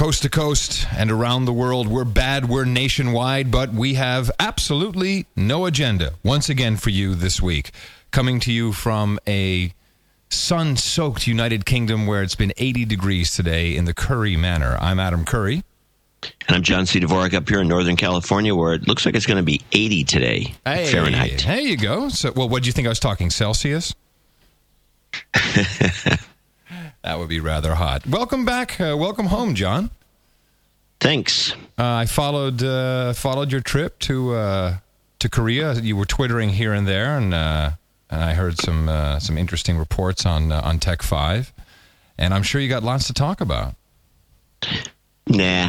coast to coast and around the world. We're bad, we're nationwide, but we have absolutely no agenda once again for you this week. Coming to you from a sun-soaked United Kingdom where it's been 80 degrees today in the Curry Manor. I'm Adam Curry. And I'm John C. Dvorak up here in Northern California where it looks like it's going to be 80 today, Fahrenheit. There you go. So, well, what do you think I was talking, Celsius? That would be rather hot. Welcome back. Welcome home, John. Thanks. I followed your trip to Korea. You were twittering here and there, and I heard some interesting reports on Tech 5, and I'm sure you got lots to talk about. Nah.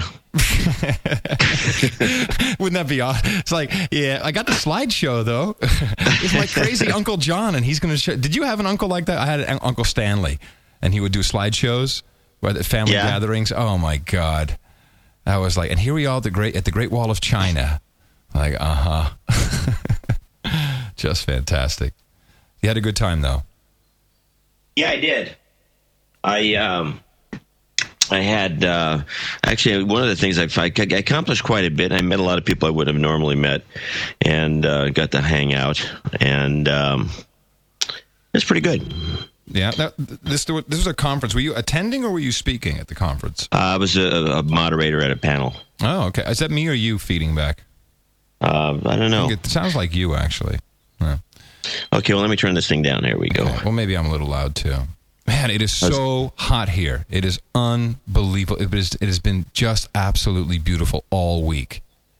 Wouldn't that be awesome? It's like, yeah, I got the slideshow, though. It's my crazy Uncle John, and he's going to show. Did you have an uncle like that? I had an Uncle Stanley, and he would do slideshows at family gatherings. Oh, my God. I was like, and here we are at the Great Wall of China. Like, just fantastic. You had a good time, though. Yeah, I did. I had, actually, one of the things I accomplished quite a bit. I met a lot of people I wouldn't have normally met and got to hang out. And it's pretty good. Yeah. Now, this was a conference. Were you attending or were you speaking at the conference? I was a moderator at a panel. Oh, okay. Is that me or you feeding back? I don't know. It sounds like you, actually. Yeah. Okay, well, let me turn this thing down. Here we go. Okay. Well, maybe I'm a little loud, too. Man, it is so hot here. It is unbelievable. It has been just absolutely beautiful all week.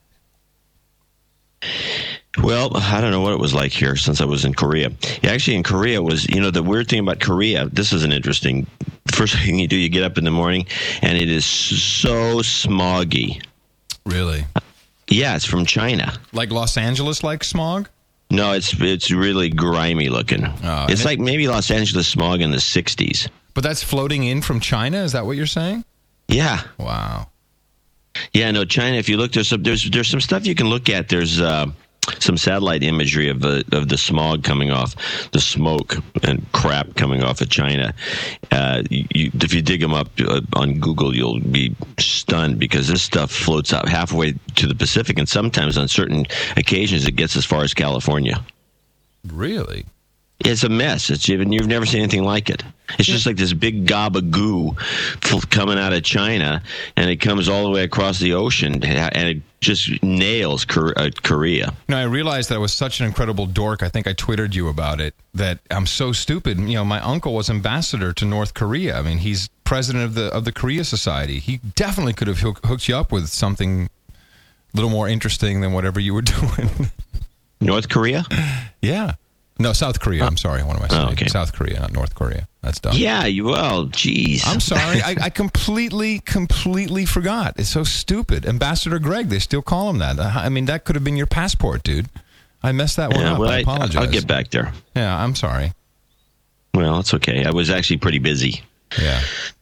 Well, I don't know what it was like here since I was in Korea. Yeah, actually, in Korea was, the weird thing about Korea, this is an interesting, first thing you do, you get up in the morning, and it is so smoggy. Really? Yeah, it's from China. Like Los Angeles-like smog? No, it's really grimy looking. It's like maybe Los Angeles smog in the 60s. But that's floating in from China? Is that what you're saying? Yeah. Wow. Yeah, no, China, if you look, there's some stuff you can look at. There's some satellite imagery of the smog coming off, the smoke and crap coming off of China. If you dig them up on Google, you'll be stunned because this stuff floats out halfway to the Pacific, and sometimes on certain occasions it gets as far as California. Really? It's a mess. You've never seen anything like it. It's just like this big gob of goo coming out of China, and it comes all the way across the ocean, and it just nails Korea. I realized that I was such an incredible dork. I think I twittered you about it, that I'm so stupid. My uncle was ambassador to North Korea. I mean, he's president of the Korea Society. He definitely could have hooked you up with something a little more interesting than whatever you were doing. North Korea? Yeah. No, South Korea. I'm sorry. What am I saying? Oh, okay. South Korea, not North Korea. That's dumb. Yeah, geez. I'm sorry. I completely forgot. It's so stupid. Ambassador Greg, they still call him that. I mean, that could have been your passport, dude. I messed that one up. Well, I apologize. I'll get back there. Yeah, I'm sorry. Well, it's okay. I was actually pretty busy. Yeah.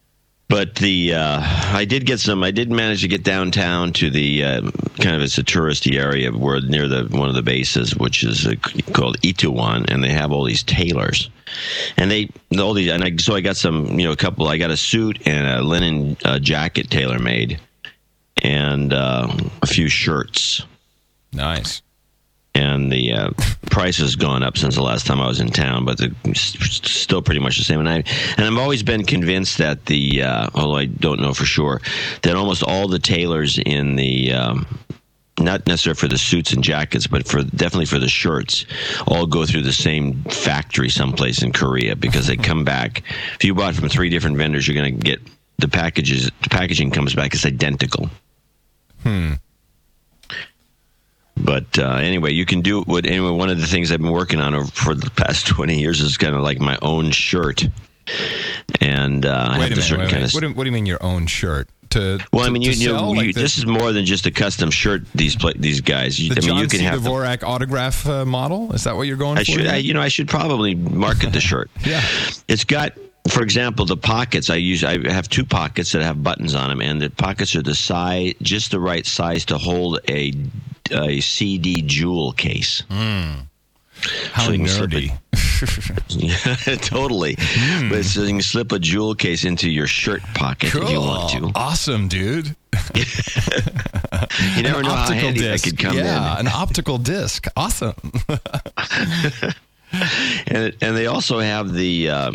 But I did manage to get downtown to the it's a touristy area where near one of the bases, which is called Itaewon, and they have all these tailors, and I got some, a couple. I got a suit and a linen jacket tailor made, and a few shirts. Nice. And the price has gone up since the last time I was in town, but it's still pretty much the same. And I've always been convinced that although I don't know for sure, that almost all the tailors in the not necessarily for the suits and jackets, but definitely for the shirts, all go through the same factory someplace in Korea because they come back. If you bought from 3 different vendors, you're going to get the packages. The packaging comes back as identical. But anyway, you can do one of the things I've been working on for the past 20 years is kind of like my own shirt. And I have a certain kind of. What do you mean your own shirt? This is more than just a custom shirt. These guys. John C. Dvorak autograph model. Is that what you're going for? I should probably market the shirt. Yeah, it's got. For example, the pockets I have 2 pockets that have buttons on them, and the pockets are just the right size to hold a CD jewel case. How So you can nerdy. Yeah, totally. But so you can slip a jewel case into your shirt pocket if you want to. Awesome, dude. You never know how handy that could come in. Yeah, an optical disc. Awesome. And they also have the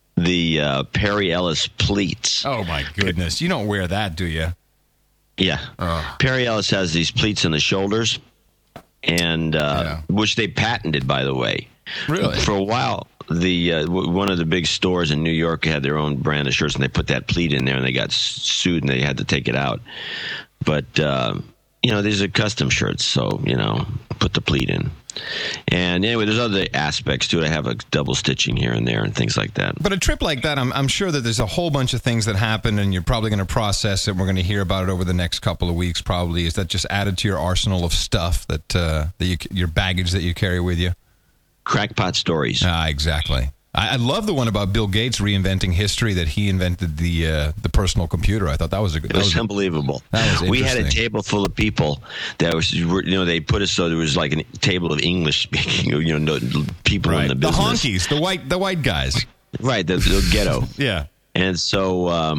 Perry Ellis pleats. Oh, my goodness. You don't wear that, do you? Yeah. Perry Ellis has these pleats in the shoulders, and which they patented, by the way. Really? For a while, the one of the big stores in New York had their own brand of shirts, and they put that pleat in there, and they got sued, and they had to take it out. But, these are custom shirts, so, put the pleat in. And anyway, there's other aspects to it. I have a double stitching here and there and things like that. But a trip like that, I'm sure that there's a whole bunch of things that happen, and you're probably going to process it. We're going to hear about it over the next couple of weeks, probably. Is that just added to your arsenal of stuff, your baggage that you carry with you? Crackpot stories. Exactly. I love the one about Bill Gates reinventing history, that he invented the personal computer. I thought that was It was unbelievable. That was we had a interesting. table full of people that was, they put us so there was like a table of English speaking, people in the The business. honkies, the white guys. Right, the ghetto. Yeah. And so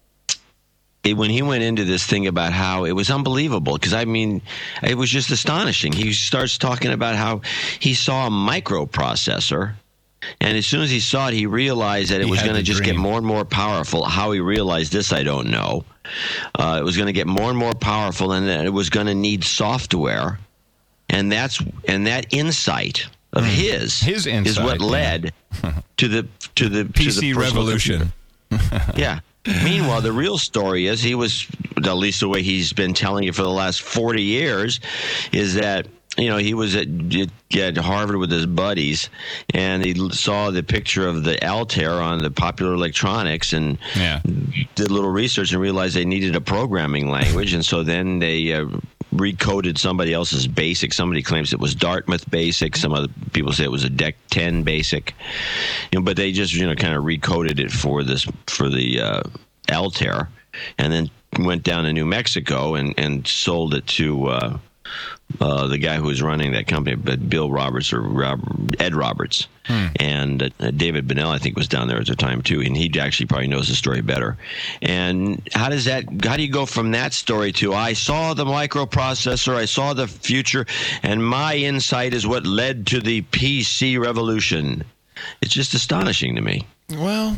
when he went into this thing about how it was unbelievable, because, it was just astonishing. He starts talking about how he saw a microprocessor, and as soon as he saw it, he realized that it was going to just get more and more powerful. How he realized this, I don't know. It was going to get more and more powerful, and that it was going to need software. And that insight of his insight is what led to the PC revolution. Yeah. Meanwhile, the real story is he was, at least the way he's been telling it for the last 40 years, is that, he was at Harvard with his buddies, and he saw the picture of the Altair on the Popular Electronics and did a little research and realized they needed a programming language. And so then they recoded somebody else's BASIC. Somebody claims it was Dartmouth BASIC. Some other people say it was a DEC 10 BASIC. But they just kind of recoded it for the Altair, and then went down to New Mexico and sold it to the guy who was running that company, Bill Roberts or Ed Roberts, and David Bennell, I think, was down there at the time too, and he actually probably knows the story better. And how do you go from that story to I saw the microprocessor, I saw the future, and my insight is what led to the PC revolution? It's just astonishing to me. Well,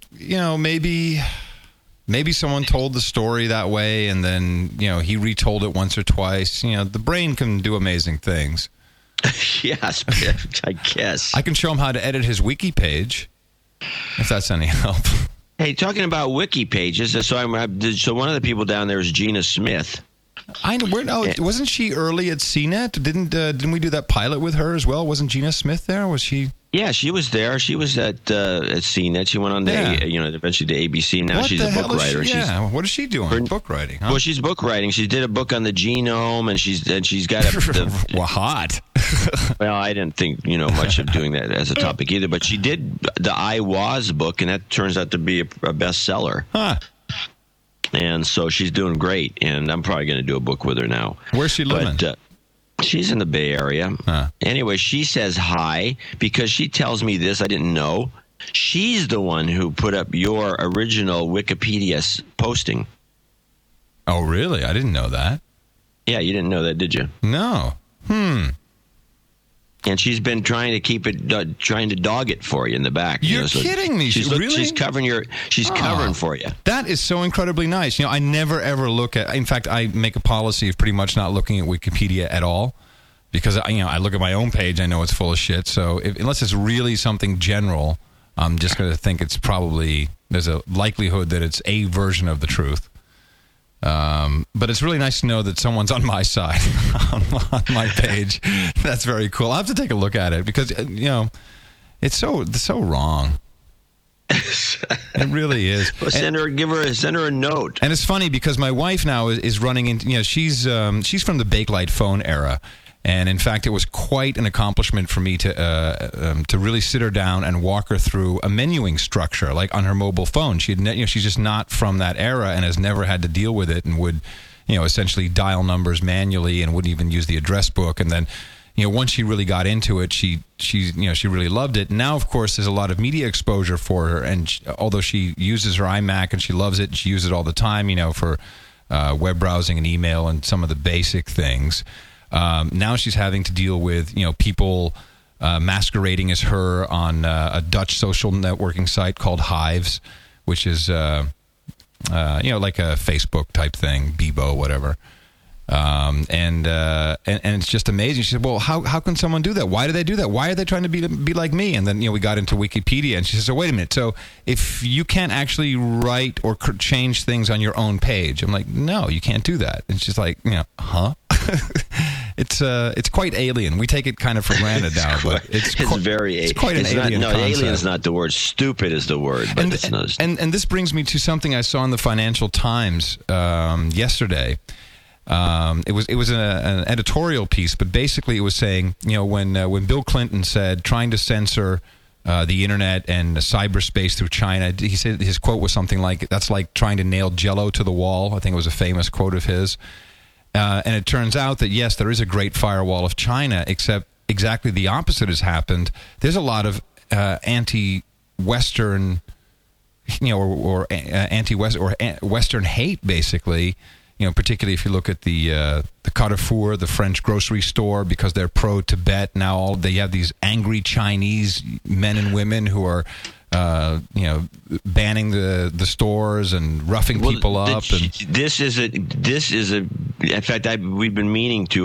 maybe someone told the story that way, and then, he retold it once or twice. The brain can do amazing things. Yes, I guess. I can show him how to edit his wiki page, if that's any help. Hey, talking about wiki pages, so one of the people down there is Gina Smith. I know. Wasn't she early at CNET? Didn't we do that pilot with her as well? Wasn't Gina Smith there? Was she? Yeah, she was there. She was at CNET. She went on to eventually to ABC. Now she's a book writer. What is she doing? Book writing. Huh? Well, she's book writing. She did a book on the genome, and she's got well, hot. Well, I didn't think much of doing that as a topic either, but she did the I Was book, and that turns out to be a bestseller. Huh. And so she's doing great, and I'm probably going to do a book with her now. Where's she living? But, she's in the Bay Area. Huh. Anyway, she says hi because she tells me this. I didn't know. She's the one who put up your original Wikipedia posting. Oh, really? I didn't know that. Yeah, you didn't know that, did you? No. And she's been trying to keep it, trying to dog it for you in the back. You're kidding me. Really? She's covering covering for you. That is so incredibly nice. I never ever look at, in fact, I make a policy of pretty much not looking at Wikipedia at all, because I look at my own page, I know it's full of shit. So unless it's really something general, I'm just going to think it's probably, there's a likelihood that it's a version of the truth. But it's really nice to know that someone's on my side on my page. That's very cool. I'll have to take a look at it because, it's so wrong. It really is. Well, send her a note. And it's funny because my wife now is running into, she's from the Bakelite phone era. And in fact, it was quite an accomplishment for me to really sit her down and walk her through a menuing structure, like on her mobile phone. She's just not from that era and has never had to deal with it, and would, essentially dial numbers manually and wouldn't even use the address book. And then, once she really got into it, she really loved it. Now, of course, there's a lot of media exposure for her, and although she uses her iMac and she loves it, and she uses it all the time, for web browsing and email and some of the basic things. Now she's having to deal with people masquerading as her on a Dutch social networking site called Hives, which is like a Facebook type thing, Bebo, whatever. And it's just amazing. She said, well, how can someone do that? Why do they do that? Why are they trying to be like me? And then, we got into Wikipedia, and she said, so wait a minute. So if you can't actually write or change things on your own page, I'm like, no, you can't do that. And she's like, huh? It's quite alien. We take it kind of for granted now, but it's very alien. It's quite an alien concept. Alien is not the word. Stupid is the word. But it's not. And this brings me to something I saw in the Financial Times yesterday. It was an editorial piece, but basically it was saying, when Bill Clinton said trying to censor the internet and cyberspace through China, he said his quote was something like, "That's like trying to nail Jell-O to the wall." I think it was a famous quote of his. And it turns out that yes, there is a great firewall of China, except exactly the opposite has happened. There's a lot of anti-Western, or anti-West or Western hate, basically. Particularly if you look at the Carrefour, the French grocery store, because they're pro-Tibet. Now they have these angry Chinese men and women who are, banning the stores and roughing people up. This is a. In fact, we've been meaning to.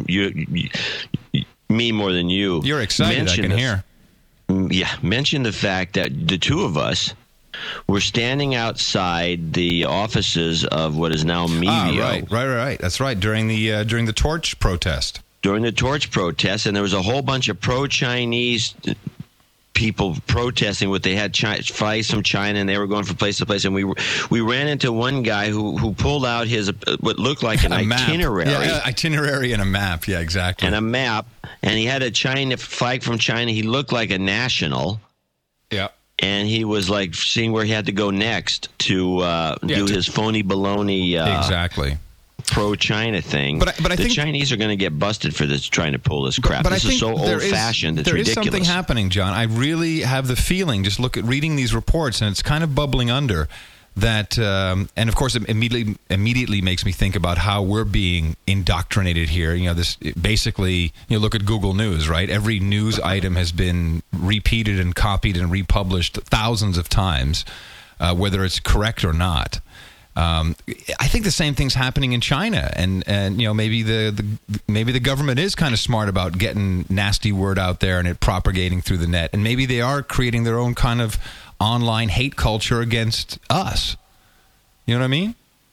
Me more than you. You're excited. I can hear. Yeah, mention the fact that the two of us. We're standing outside the offices of what is now Mevio. Right. That's right. During the torch protest. During the torch protest, and there was a whole bunch of pro-Chinese people protesting what they had flights from China, and they were going from place to place. And we ran into one guy who pulled out his what looked like an itinerary. Yeah, itinerary and a map. Yeah, exactly. And a map, and he had a China flag from China. He looked like a national. Yeah. And he was like seeing where he had to go next to do his phony baloney exactly pro-China thing. But I think Chinese are going to get busted for this, trying to pull this crap. This is so old-fashioned. It's ridiculous. There is something happening, John. I really have the feeling, just reading these reports, and it's kind of bubbling under, that, and of course, it immediately makes me think about how we're being indoctrinated here. Basically, look at Google News, right? Every news item has been repeated and copied and republished thousands of times, whether it's correct or not. I think the same thing's happening in China, and maybe the government is kind of smart about getting nasty word out there and it propagating through the net, and maybe they are creating their own kind of online hate culture against us. You know what I mean?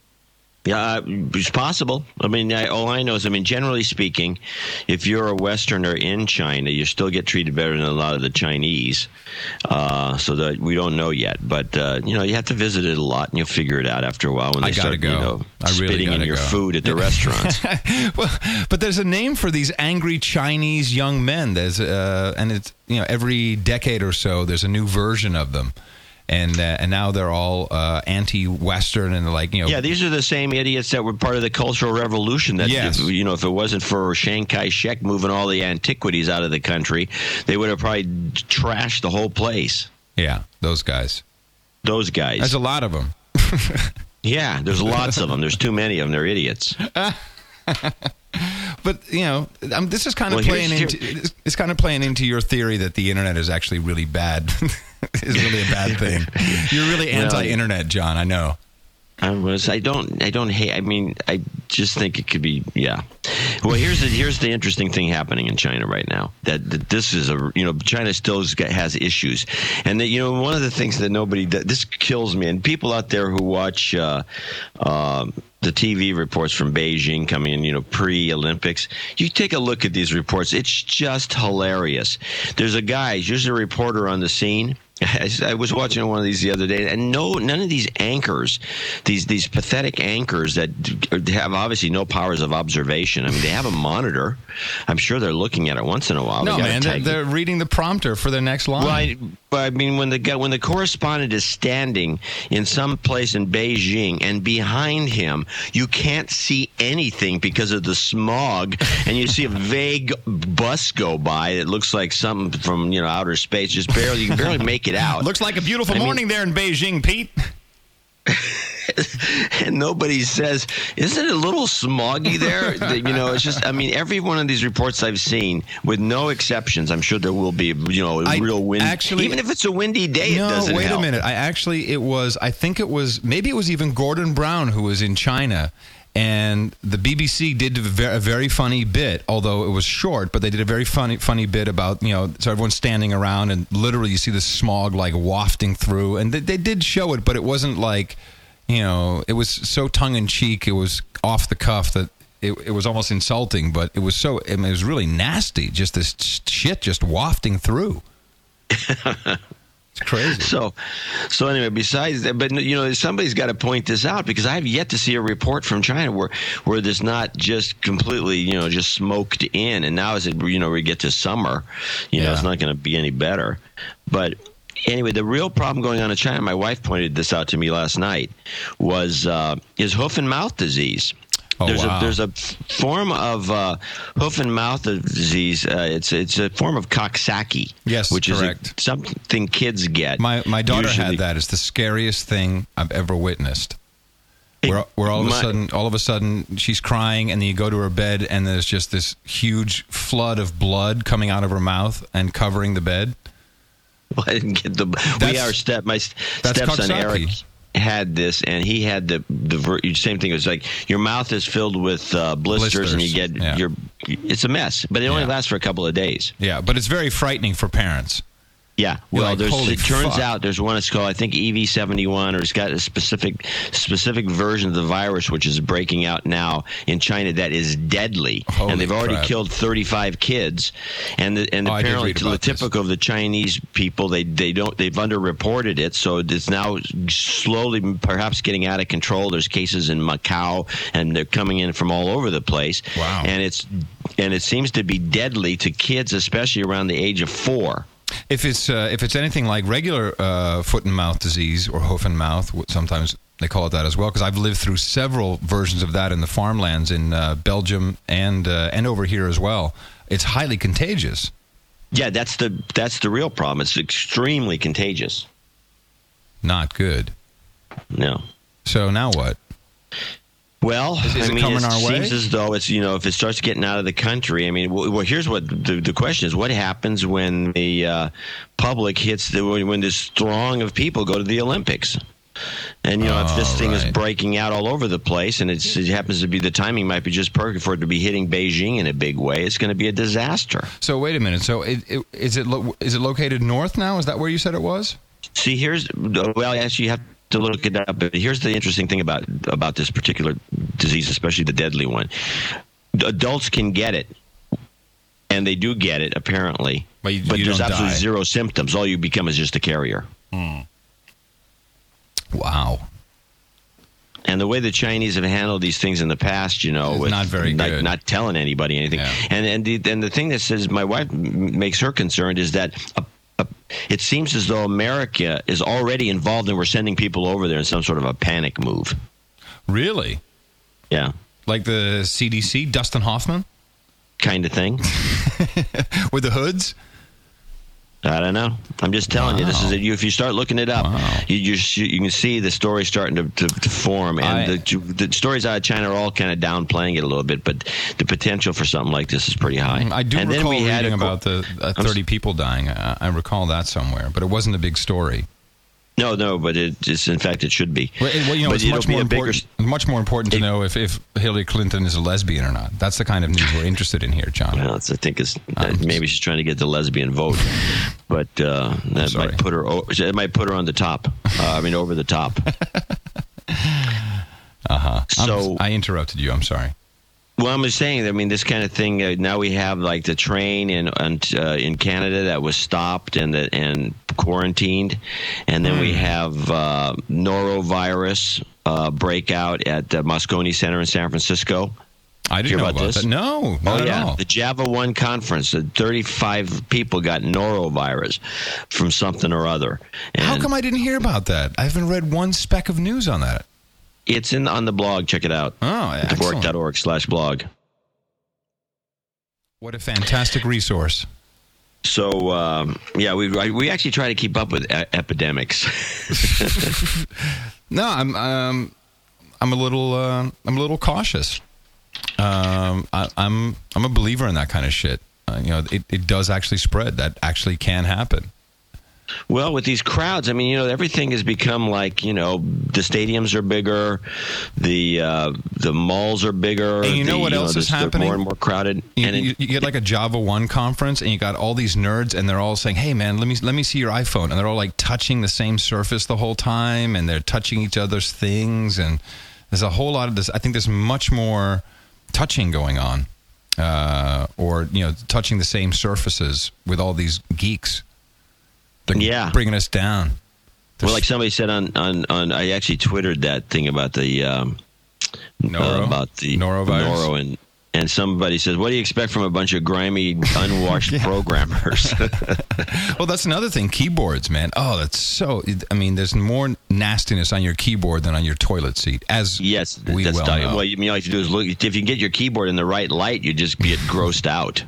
Yeah, it's possible. I mean, all I know is, generally speaking, if you're a Westerner in China, you still get treated better than a lot of the Chinese. So that we don't know yet, but you have to visit it a lot, and you'll figure it out after a while when they start, spitting in your food at the restaurants. Well, but there's a name for these angry Chinese young men. There's and it's every decade or so there's a new version of them. And now they're all anti-Western and Yeah, these are the same idiots that were part of the Cultural Revolution. That yes. If it wasn't for Chiang Kai-shek moving all the antiquities out of the country, they would have probably trashed the whole place. Yeah, those guys. There's a lot of them. Yeah, there's lots of them. There's too many of them. They're idiots. But this is kind of playing into your theory that the internet is actually really bad. Is really a bad thing. You're really anti-internet, John. I know. I don't hate. I just think it could be. Yeah. Well, here's the interesting thing happening in China right now. That this is China still has issues, and that one of the things that this kills me, and people out there who watch the TV reports from Beijing coming in, pre-Olympics. You take a look at these reports. It's just hilarious. There's a guy, he's usually a reporter on the scene. I was watching one of these the other day, and none of these anchors, these pathetic anchors that have obviously no powers of observation. They have a monitor. I'm sure they're looking at it once in a while. No, man, they're reading the prompter for their next line. Well, I mean, when the correspondent is standing in some place in Beijing, and behind him you can't see anything because of the smog, and you see a vague bus go by, it looks like something from outer space. You can barely make it out. Looks like a beautiful morning there in Beijing, Pete. And nobody says, isn't it a little smoggy there? It's just, I mean, every one of these reports I've seen, with no exceptions, I'm sure there will be, real wind. Actually, even if it's a windy day, it doesn't help. No, wait a minute. I think it was even Gordon Brown who was in China. And the BBC did a very funny bit, although it was short, but they did a very funny bit about, so everyone's standing around and literally you see the smog like wafting through. And they did show it, but it wasn't like, it was so tongue-in-cheek, it was off the cuff that it was almost insulting, but it was it was really nasty, just this shit just wafting through. It's crazy. So anyway, besides that, but somebody's got to point this out, because I have yet to see a report from China where there's not just completely, just smoked in. And now as we get to summer, it's not going to be any better. But anyway, the real problem going on in China, my wife pointed this out to me last night, is hoof and mouth disease. Oh, There's a form of hoof and mouth disease. It's a form of Coxsackie. Yes, which correct. is something kids get. My daughter usually had that. It's the scariest thing I've ever witnessed. Where all of a sudden she's crying, and then you go to her bed, and there's just this huge flood of blood coming out of her mouth and covering the bed. Well, I didn't get my stepson Eric had this, and he had the same thing. It was like your mouth is filled with blisters, and you get it's a mess, but it only lasts for a couple of days. Yeah, but it's very frightening for parents. Yeah, well, it turns out there's one. It's called, I think, EV71, or it's got a specific version of the virus which is breaking out now in China that is deadly, and they've already killed 35 kids. And apparently, typical of the Chinese people, they've underreported it, so it's now slowly perhaps getting out of control. There's cases in Macau, and they're coming in from all over the place. Wow, and it seems to be deadly to kids, especially around the age of 4. If it's anything like regular foot and mouth disease, or hoof and mouth, sometimes they call it that as well, because I've lived through several versions of that in the farmlands in Belgium and over here as well. It's highly contagious. Yeah, that's the real problem. It's extremely contagious. Not good. No. So now what? Well, it coming our way? Seems as though it's, if it starts getting out of the country. I mean, well, here's what the question is: what happens when the public hits when this throng of people go to the Olympics? And if this thing is breaking out all over the place, and it happens to be the timing might be just perfect for it to be hitting Beijing in a big way, it's going to be a disaster. So wait a minute. So is it located north now? Is that where you said it was? See, actually, you have to look it up, but here's the interesting thing about this particular disease, especially the deadly one. Adults can get it, and they do get it apparently, but there's absolutely zero symptoms. All you become is just a carrier. Wow. And the way the Chinese have handled these things in the past, with not very good. Not telling anybody anything. Yeah. And the thing that says my wife makes her concerned is that it seems as though America is already involved, and we're sending people over there in some sort of a panic move. Really? Yeah. Like the CDC, Dustin Hoffman? Kind of thing. With the hoods? I don't know. I'm just telling you. This is if you start looking it up, you can see the story starting to form, and the stories out of China are all kind of downplaying it a little bit, but the potential for something like this is pretty high. I do recall reading about the 30 people dying. I recall that somewhere, but it wasn't a big story. No, but it's in fact it should be. Well, it's much more important to know if Hillary Clinton is a lesbian or not. That's the kind of news we're interested in here, John. Well, I think maybe she's trying to get the lesbian vote, but that might put her on the top. Over the top. So I interrupted you. I'm sorry. Well, I'm just saying. This kind of thing. Now we have like the train in Canada that was stopped and quarantined, and then we have norovirus breakout at the Moscone Center in San Francisco. I didn't know about this. That. No, not at all. The Java 1 conference, 35 people got norovirus from something or other. And how come I didn't hear about that? I haven't read one speck of news on that. It's on the blog. Check it out. Oh, excellent. Dvorak.org/blog. What a fantastic resource. So, we actually try to keep up with epidemics. No, I'm a little cautious. I'm a believer in that kind of shit. It does actually spread. That actually can happen. Well, with these crowds, I mean, everything has become like, the stadiums are bigger, the malls are bigger. And what else is happening? More and more crowded. You get like a Java 1 conference, and you got all these nerds, and they're all saying, "Hey, man, let me see your iPhone," and they're all like touching the same surface the whole time, and they're touching each other's things, and there's a whole lot of this. I think there's much more touching going on, or touching the same surfaces with all these geeks. They're bringing us down. Well, like somebody said on I actually twittered that thing about the norovirus. And somebody says, "What do you expect from a bunch of grimy, unwashed programmers?" Well, that's another thing. Keyboards, man. Oh, that's so. I mean, there's more nastiness on your keyboard than on your toilet seat. Yes, we well know. Well, you like to do is look. If you get your keyboard in the right light, you just get grossed out.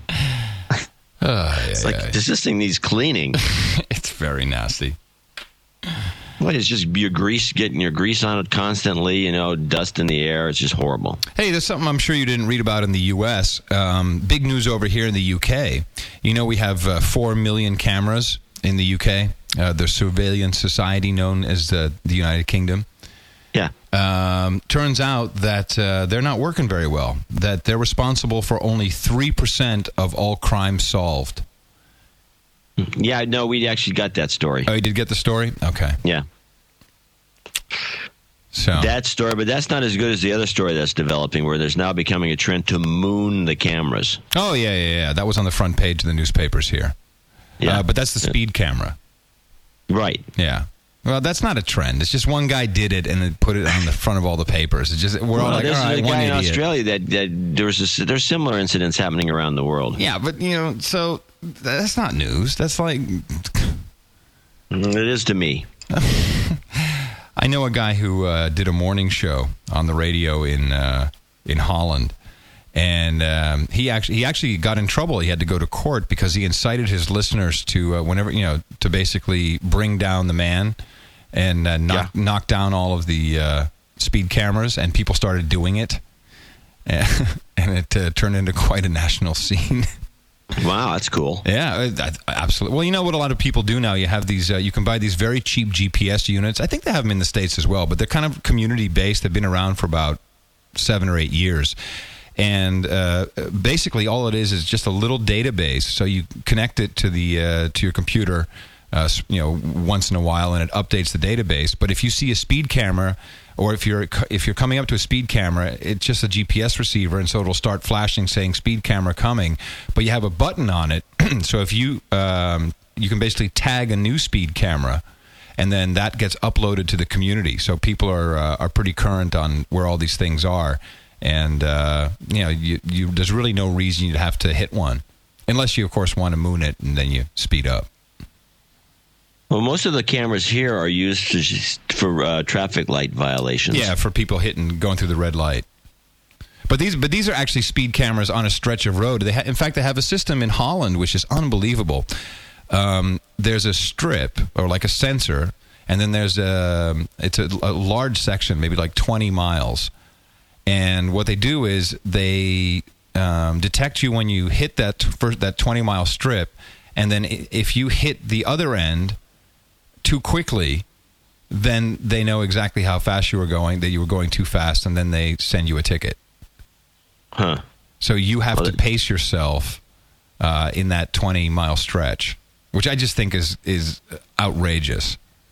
This thing needs cleaning. It's very nasty. What, it's just getting your grease on it constantly, dust in the air. It's just horrible. Hey, there's something I'm sure you didn't read about in the U.S. Big news over here in the U.K. We have 4 million cameras in the U.K., the surveillance society known as the United Kingdom. Yeah. Turns out that they're not working very well, that they're responsible for only 3% of all crimes solved. Yeah, no, we actually got that story. Oh, you did get the story? Okay. Yeah. So that story, but that's not as good as the other story that's developing, where there's now becoming a trend to moon the cameras. Oh, yeah. That was on the front page of the newspapers here. Yeah. But that's the speed camera. Right. Yeah. Well, that's not a trend. It's just one guy did it and then put it on the front of all the papers. It's just we're all like, all right, one idiot. In Australia that there's similar incidents happening around the world. Yeah, but so that's not news. That's like it is to me. I know a guy who did a morning show on the radio in Holland. And he actually got in trouble. He had to go to court because he incited his listeners to to basically bring down the man and knock down all of the speed cameras, and people started doing it, and it turned into quite a national scene. Wow, that's cool. Yeah, absolutely. Well, you know what a lot of people do now? You have these. You can buy these very cheap GPS units. I think they have them in the States as well, but they're kind of community based. They've been around for about 7 or 8 years. And basically, all it is just a little database. So you connect it to your computer, once in a while, and it updates the database. But if you see a speed camera, or if you're coming up to a speed camera, it's just a GPS receiver, and so it'll start flashing saying "speed camera coming." But you have a button on it, so if you can basically tag a new speed camera, and then that gets uploaded to the community. So people are pretty current on where all these things are. And, there's really no reason you'd have to hit one. Unless you, of course, want to moon it, and then you speed up. Well, most of the cameras here are used for traffic light violations. Yeah, for people going through the red light. But these are actually speed cameras on a stretch of road. In fact, they have a system in Holland, which is unbelievable. There's a strip, or like a sensor, and then there's it's a large section, maybe like 20 miles. And what they do is they detect you when you hit that 20-mile strip, and then if you hit the other end too quickly, then they know exactly how fast you were going, that you were going too fast, and then they send you a ticket. Huh. So you have to pace yourself in that 20-mile stretch, which I just think is outrageous.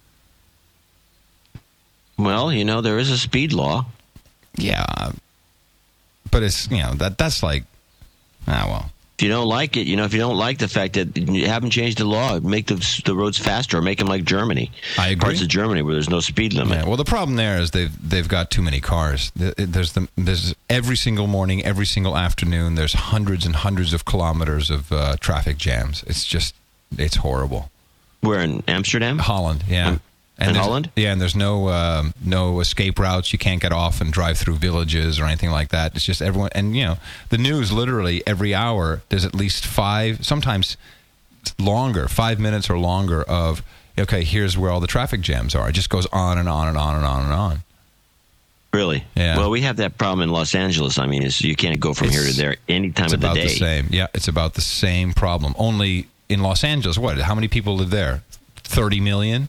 Well, there is a speed law. Yeah, but it's that's like, well, If you don't like it, if you don't like the fact that you haven't changed the law, make the roads faster, or make them like Germany. I agree. Parts of Germany where there's no speed limit. Yeah, well, the problem there is they've got too many cars. There's every single morning, every single afternoon, there's hundreds and hundreds of kilometers of traffic jams. It's horrible. Where, in Amsterdam? Holland, yeah. In Holland? Yeah, and there's no escape routes. You can't get off and drive through villages or anything like that. It's just everyone. And, the news literally every hour, there's at least 5, sometimes longer, 5 minutes or longer of, okay, here's where all the traffic jams are. It just goes on and on and on and on and on. Really? Yeah. Well, we have that problem in Los Angeles. I mean, you can't go from here to there any time of the day. It's about the same. Yeah, it's about the same problem. Only in Los Angeles, how many people live there? 30 million?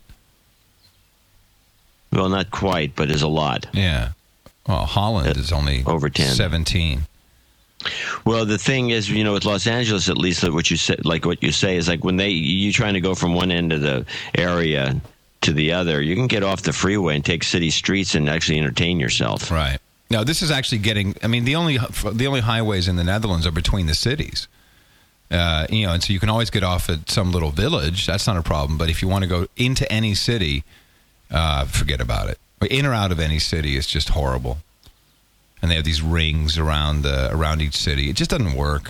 Well, not quite, but there's a lot. Yeah. Well, Holland is only over 10. 17. Well, the thing is, with Los Angeles, at least what you say is like when you're trying to go from one end of the area to the other, you can get off the freeway and take city streets and actually entertain yourself. Right. Now, this is actually the only highways in the Netherlands are between the cities. And so you can always get off at some little village. That's not a problem. But if you want to go into any city, forget about it. In or out of any city is just horrible. And they have these rings around each city. It just doesn't work.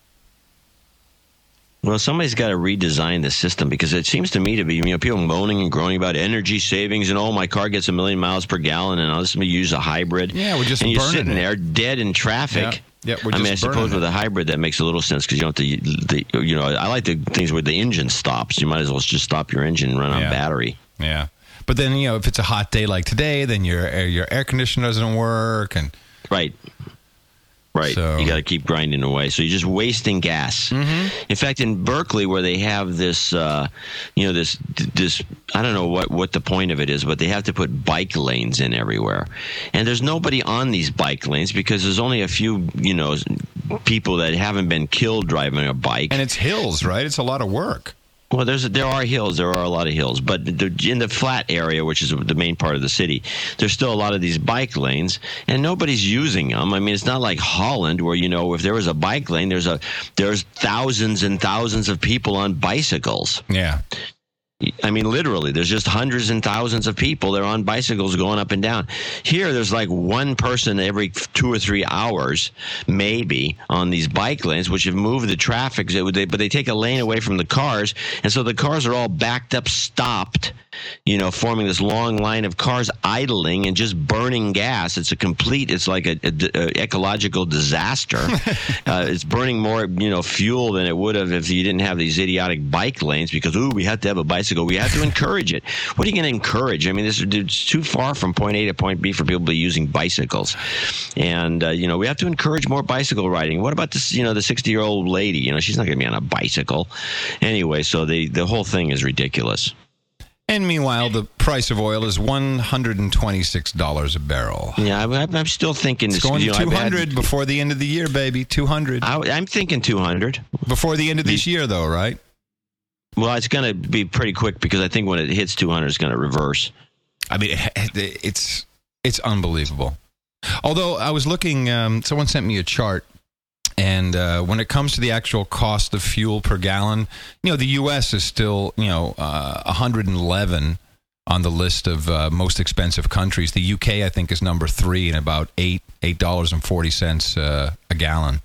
Well, somebody's got to redesign the system because it seems to me to be, people moaning and groaning about energy savings and, my car gets 1 million miles per gallon and I'll just use a hybrid. Yeah, we're just and you're burning sitting it. there dead in traffic. Yeah, we're just I suppose with a hybrid that makes a little sense because you don't have to, I like the things where the engine stops. You might as well just stop your engine and run on battery. Yeah. But then, if it's a hot day like today, then your air conditioner doesn't work. And Right. So, you got to keep grinding away. So you're just wasting gas. Mm-hmm. In fact, in Berkeley, where they have this, this I don't know what the point of it is, but they have to put bike lanes in everywhere. And there's nobody on these bike lanes because there's only a few, people that haven't been killed driving a bike. And it's hills, right? It's a lot of work. Well, there are hills. There are a lot of hills. But in the flat area, which is the main part of the city, there's still a lot of these bike lanes, and nobody's using them. I mean, it's not like Holland where, if there was a bike lane, there's thousands and thousands of people on bicycles. Yeah. I mean, literally, there's just hundreds and thousands of people that are on bicycles going up and down. Here, there's like one person every 2 or 3 hours, maybe, on these bike lanes, which have moved the traffic. But they take a lane away from the cars, and so the cars are all backed up, stopped, forming this long line of cars idling and just burning gas. It's like a ecological disaster. It's burning more, fuel than it would have if you didn't have these idiotic bike lanes because, we have to have a bicycle. We have to encourage it. What are you going to encourage? I mean, it's too far from point A to point B for people to be using bicycles. And, we have to encourage more bicycle riding. What about this, the 60-year-old lady? She's not going to be on a bicycle. Anyway, so the whole thing is ridiculous. And meanwhile, the price of oil is $126 a barrel. Yeah, I'm still thinking it's going to 200 before the end of the year, baby. 200. I'm thinking 200 before the end of this year, though, right? Well, it's going to be pretty quick because I think when it hits 200, it's going to reverse. I mean, it's unbelievable. Although I was looking, someone sent me a chart. And when it comes to the actual cost of fuel per gallon, the U.S. is still, 111 on the list of most expensive countries. The U.K., I think, is number 3 and about $8.40 a gallon.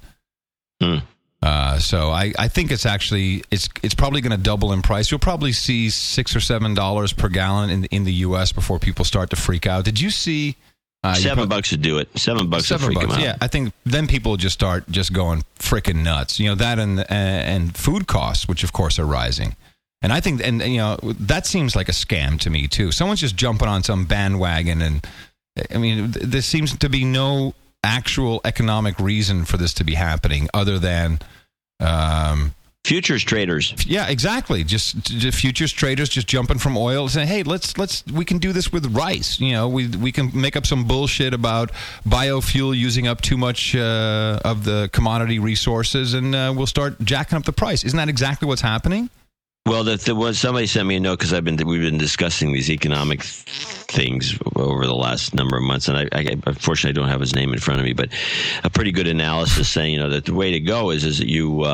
So I think it's actually it's probably going to double in price. You'll probably see $6 or $7 per gallon in the U.S. before people start to freak out. Did you see? $7 to do it. $7 to freak them out. Yeah, I think then people just start going freaking nuts. That and food costs, which of course are rising. And I think that seems like a scam to me too. Someone's just jumping on some bandwagon, and I mean, there seems to be no actual economic reason for this to be happening other than futures traders. Yeah, exactly. Just futures traders just jumping from oil, saying, "Hey, we can do this with rice. We can make up some bullshit about biofuel using up too much of the commodity resources, and we'll start jacking up the price." Isn't that exactly what's happening? Well, somebody sent me a note because we've been discussing these economic things over the last number of months, and I unfortunately don't have his name in front of me, but a pretty good analysis saying that the way to go is that you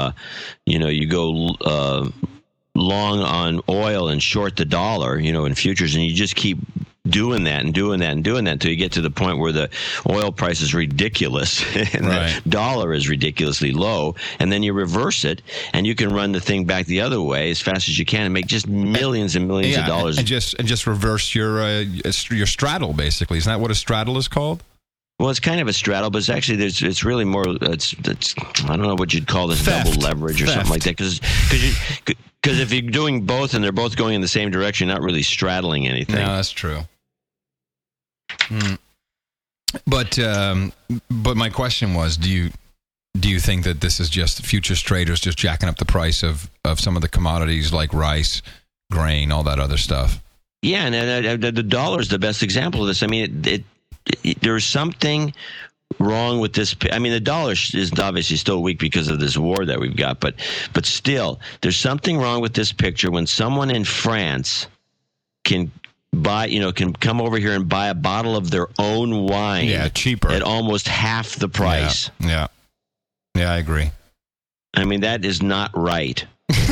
go long on oil and short the dollar, in futures, and you just keep doing that until you get to the point where the oil price is ridiculous and the dollar is ridiculously low, and then you reverse it and you can run the thing back the other way as fast as you can and make just millions and millions of dollars. And just reverse your straddle, basically. Isn't that what a straddle is called? Well, it's kind of a straddle, but it's really more. It's I don't know what you'd call this, double leverage or something like that. Because if you're doing both and they're both going in the same direction, you're not really straddling anything. No, that's true. But my question was, do you think that this is just futures traders just jacking up the price of some of the commodities like rice, grain, all that other stuff? Yeah, and the dollar is the best example of this. I mean, there's something wrong with this. I mean, the dollar is obviously still weak because of this war that we've got, but still, there's something wrong with this picture when someone in France can come over here and buy a bottle of their own wine cheaper at almost half the price. Yeah, I agree. I mean, that is not right.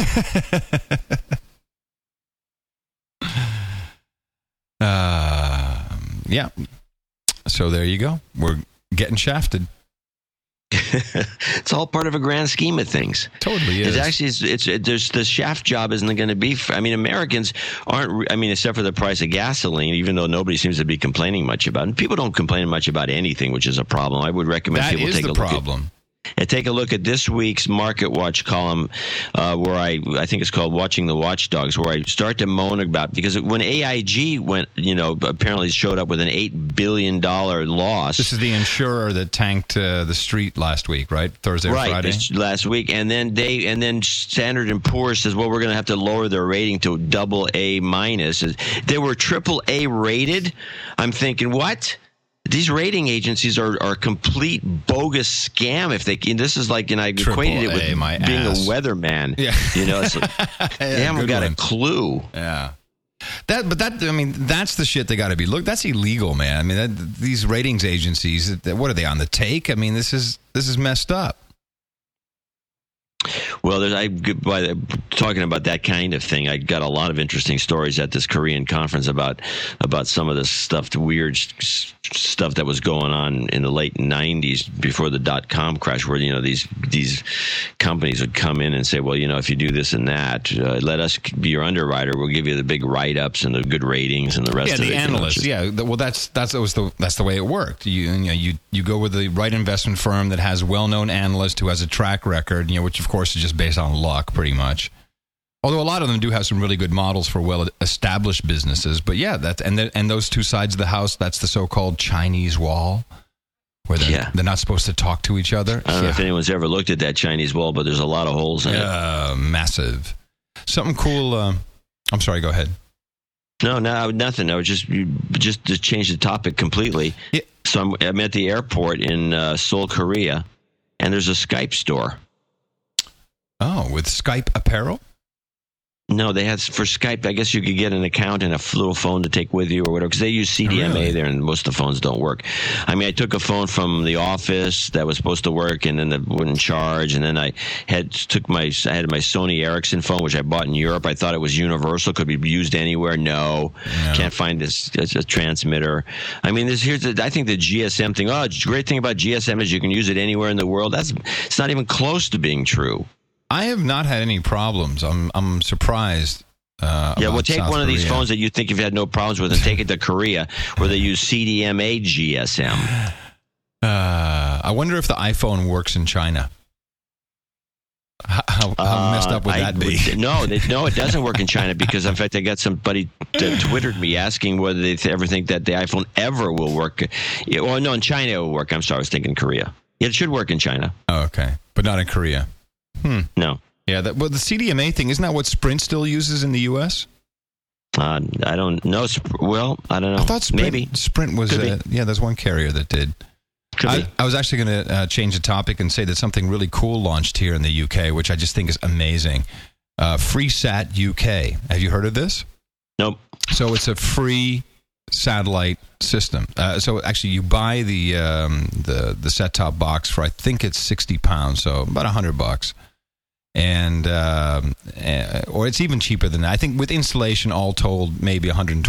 Yeah. So there you go. We're getting shafted. It's all part of a grand scheme of things. Totally is. There's the shaft job isn't going to be. I mean, Americans aren't. I mean, except for the price of gasoline, even though nobody seems to be complaining much about it. And people don't complain much about anything, which is a problem. I would recommend people take a look take a look at this week's Market Watch column, where I think it's called Watching the Watchdogs, where I start to moan about, because when AIG went, apparently showed up with an $8 billion loss. This is the insurer that tanked the street last week, right? Thursday or Friday? Right, last week. And then Standard & Poor's says, well, we're going to have to lower their rating to AA-. They were AAA rated. I'm thinking, what? These rating agencies are a complete bogus scam. This is like, I equated it with being a weatherman. Yeah. They haven't got a clue. Yeah. That's the shit they got to be. Look, that's illegal, man. I mean, these ratings agencies, what are they, on the take? I mean, this is messed up. Well, by talking about that kind of thing, I got a lot of interesting stories at this Korean conference about some of the weird stuff that was going on in the late 90s before the .com crash, where these companies would come in and say, well, if you do this and that, let us be your underwriter. We'll give you the big write-ups and the good ratings and the rest of it. Yeah, the analysts. Well, that's the way it worked. You go with the right investment firm that has well-known analyst who has a track record, which of course is just based on luck, pretty much. Although a lot of them do have some really good models for well-established businesses. But yeah, and those two sides of the house, that's the so-called Chinese wall, where they're not supposed to talk to each other. I don't know if anyone's ever looked at that Chinese wall, but there's a lot of holes in it. Massive. Something cool. I'm sorry, go ahead. No, nothing. I was just to change the topic completely. Yeah. So I'm at the airport in Seoul, Korea, and there's a Skype store. Oh, with Skype apparel? No, they had for Skype. I guess you could get an account and a little phone to take with you or whatever, because they use CDMA there, and most of the phones don't work. I mean, I took a phone from the office that was supposed to work, and then it wouldn't charge. And then I had my Sony Ericsson phone, which I bought in Europe. I thought it was universal, could be used anywhere. No. Can't find this as a transmitter. I mean, I think the GSM thing. Oh, the great thing about GSM is you can use it anywhere in the world. It's not even close to being true. I have not had any problems. I'm surprised. Take South one of these Korea. phones that you think you've had no problems with and take it to Korea, where they use CDMA GSM. I wonder if the iPhone works in China. How messed up would that be? No, it doesn't work in China, because, in fact, I got somebody that Twittered me asking whether they ever think that the iPhone ever will work. Well, no, in China it will work. I'm sorry, I was thinking Korea. Yeah, it should work in China. Oh, okay, but not in Korea. No. Yeah, the CDMA thing, isn't that what Sprint still uses in the U.S.? I don't know. Well, I don't know. I thought Sprint was, there's one carrier that did. I was actually going to change the topic and say that something really cool launched here in the UK, which I just think is amazing. FreeSat UK. Have you heard of this? Nope. So it's a free satellite system. So actually, you buy the set-top box for, I think it's £60, so about $100, and or it's even cheaper than that. I think with installation, all told, maybe $120,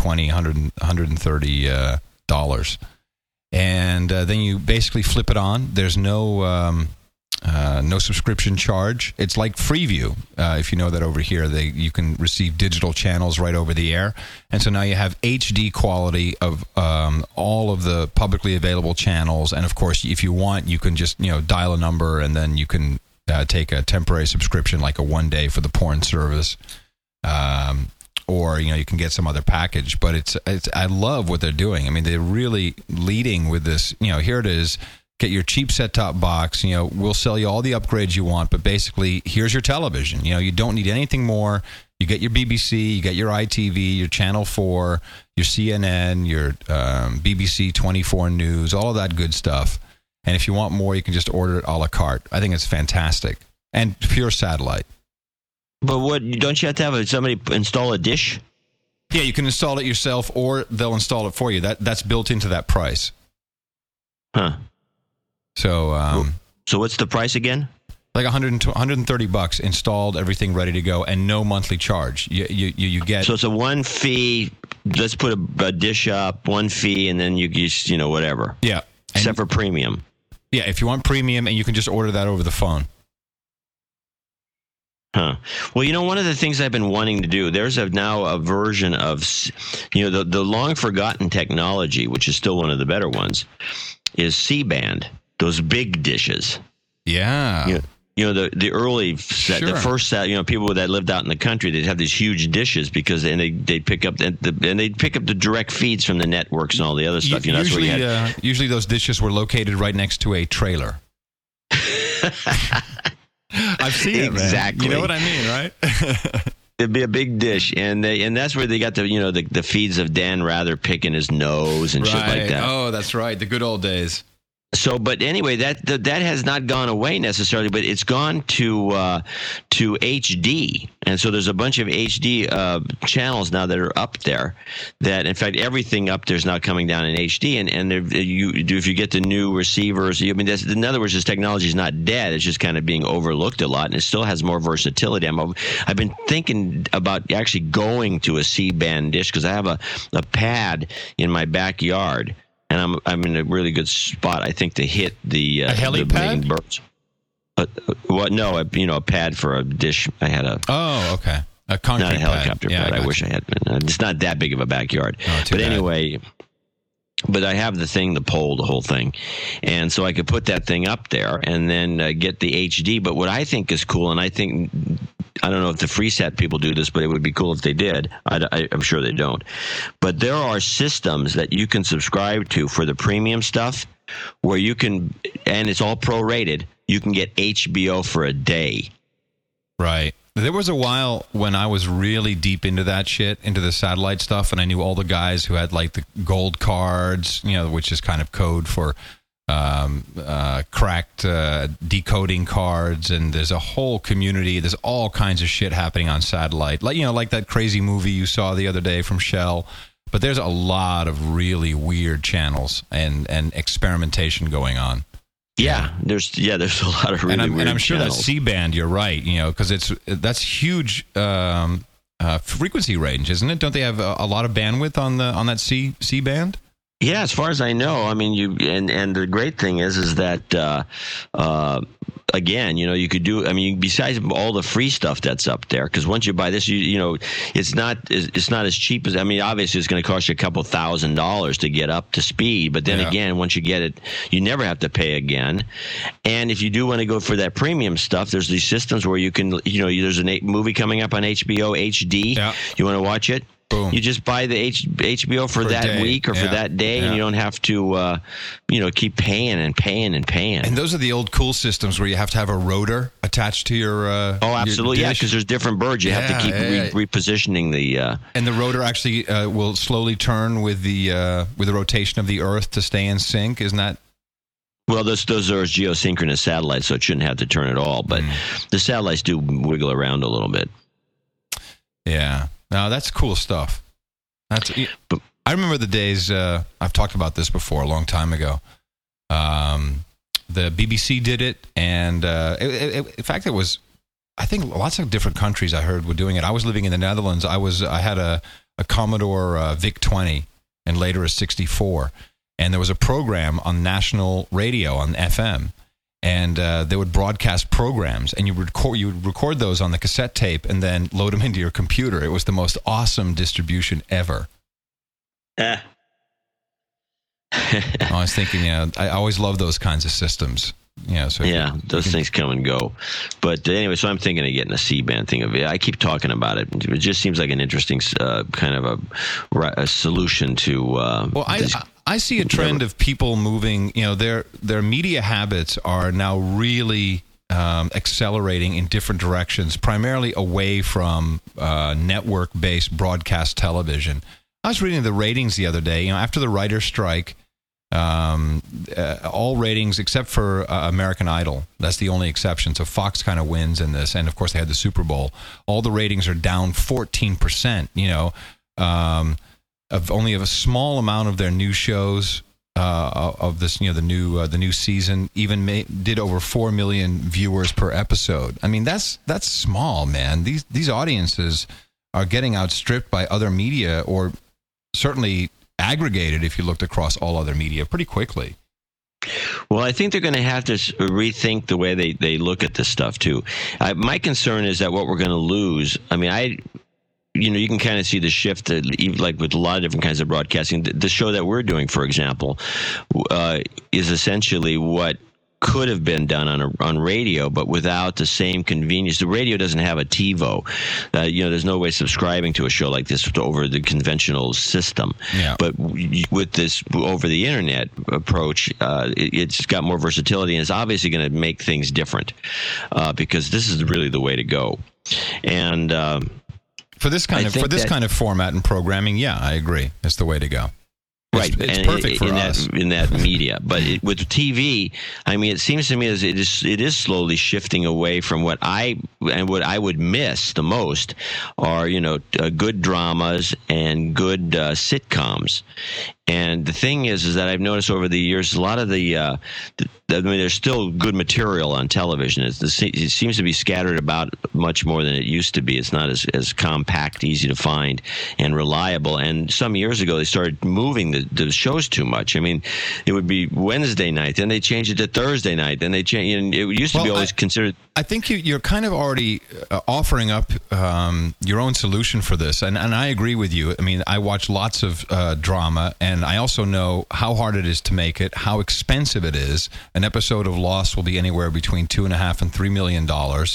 $130. And then you basically flip it on. There's no subscription charge. It's like Freeview, if you know that over here. You can receive digital channels right over the air. And so now you have HD quality of all of the publicly available channels. And, of course, if you want, you can just dial a number, and then you can take a temporary subscription, like a 1 day for the porn service. Or you can get some other package, but it's I love what they're doing. I mean, they're really leading with this. Here it is. Get your cheap set-top box. We'll sell you all the upgrades you want, but basically, here's your television. You don't need anything more. You get your BBC, you get your ITV, your Channel 4, your CNN, your BBC 24 News, all of that good stuff. And if you want more, you can just order it a la carte. I think it's fantastic and pure satellite. But don't you have to have somebody install a dish? Yeah, you can install it yourself, or they'll install it for you. That's built into that price. Huh. So, so what's the price again? Like $130 installed, everything ready to go, and no monthly charge. You get. So it's a one fee. Let's put a dish up, one fee, and then you whatever. Yeah. Except for premium. Yeah, if you want premium, and you can just order that over the phone. Huh. Well, one of the things I've been wanting to do, there's now a version of, the long forgotten technology, which is still one of the better ones, is C-band, those big dishes. Yeah. The early set, sure. The first set, people that lived out in the country, they'd have these huge dishes because they'd pick up the direct feeds from the networks and all the other stuff. That's where you had, usually those dishes were located right next to a trailer. I've seen it, exactly. Man. You know what I mean, right? It'd be a big dish, and that's where they got the feeds of Dan Rather picking his nose and shit like that. Oh, that's right, the good old days. So, but anyway, that has not gone away necessarily, but it's gone to HD, and so there's a bunch of HD channels now that are up there. That, in fact, everything up there is now coming down in HD, and if you get the new receivers, in other words, this technology is not dead; it's just kind of being overlooked a lot, and it still has more versatility. I've been thinking about actually going to a C-band dish because I have a pad in my backyard. And I'm in a really good spot, I think, to hit the helipad? main birds. No, a pad for a dish. I had a. Oh, okay. A concrete not a helicopter pad. I wish I had. It's not that big of a backyard. Oh, but anyway, but I have the pole, the whole thing, and so I could put that thing up there and then get the HD. But what I think is cool, and I don't know if the FreeSat people do this, but it would be cool if they did. I'm sure they don't. But there are systems that you can subscribe to for the premium stuff where you can, and it's all prorated, you can get HBO for a day. Right. There was a while when I was really deep into that shit, into the satellite stuff, and I knew all the guys who had like the gold cards, which is kind of code for cracked decoding cards, and there's a whole community. There's all kinds of shit happening on satellite, like that crazy movie you saw the other day from Shell. But there's a lot of really weird channels and experimentation going on. Yeah, there's a lot of really weird and I'm sure channels. that C-band, you're right, because that's huge frequency range, isn't it? Don't they have a lot of bandwidth on that C-band? Yeah, as far as I know, and the great thing is that again, you could do. Besides all the free stuff that's up there, because once you buy this, it's not as cheap as. Obviously, it's going to cost you a couple $1,000s to get up to speed. But then again, once you get it, you never have to pay again. And if you do want to go for that premium stuff, there's these systems where you can, there's a movie coming up on HBO HD. Yeah. You want to watch it? Boom. You just buy the HBO for that day. Week or for that day, and you don't have to, keep paying and paying and paying. And those are the old cool systems where you have to have a rotor attached to your. Oh, absolutely, yeah, because there's different birds. You have to keep repositioning the. And the rotor actually will slowly turn with the rotation of the Earth to stay in sync. Isn't that? Well, those are geosynchronous satellites, so it shouldn't have to turn at all. But the satellites do wiggle around a little bit. Yeah. No, that's cool stuff. I remember the days, I've talked about this before a long time ago. The BBC did it, and in fact, it was, I think lots of different countries I heard were doing it. I was living in the Netherlands. I had a Commodore VIC-20 and later a 64, and there was a program on national radio on FM, and they would broadcast programs, and you would record those on the cassette tape and then load them into your computer. It was the most awesome distribution ever. I was thinking, I always love those kinds of systems. So those things come and go. But anyway, so I'm thinking of getting a C-band thing of it. I keep talking about it. It just seems like an interesting kind of a solution to. Well, I see a trend of people moving. Their media habits are now really accelerating in different directions, primarily away from network-based broadcast television. I was reading the ratings the other day. After the writer's strike, all ratings except for American Idol. That's the only exception. So Fox kind of wins in this, and of course they had the Super Bowl. All the ratings are down 14%. Of only a small amount of their new shows of this, the new season even did over 4 million viewers per episode. I mean, that's small, man. These audiences are getting outstripped by other media, or certainly aggregated if you looked across all other media pretty quickly. Well, I think they're going to have to rethink the way they look at this stuff too. My concern is that what we're going to lose. I mean, you can kind of see the shift, like with a lot of different kinds of broadcasting. The show that we're doing, for example, is essentially what could have been done on radio, but without the same convenience. The radio doesn't have a TiVo. There's no way subscribing to a show like this over the conventional system. Yeah. But with this over the internet approach, it's got more versatility, and it's obviously going to make things different because this is really the way to go. And for this kind of format and programming, I agree, it's the way to go. Right, it's perfect for us in that media. But with TV, I mean, it seems to me as it is slowly shifting away from what I would miss the most are good dramas and good sitcoms. And the thing is that I've noticed over the years, a lot of there's still good material on television. It seems to be scattered about much more than it used to be. It's not as compact, easy to find, and reliable. And some years ago, they started moving the shows too much. I mean, it would be Wednesday night, then they changed it to Thursday night, then they changed. And it used to be always considered. I think you're kind of already offering up your own solution for this, and I agree with you. I mean, I watch lots of drama, and I also know how hard it is to make it, how expensive it is. An episode of Lost will be anywhere between $2.5 and $3 million.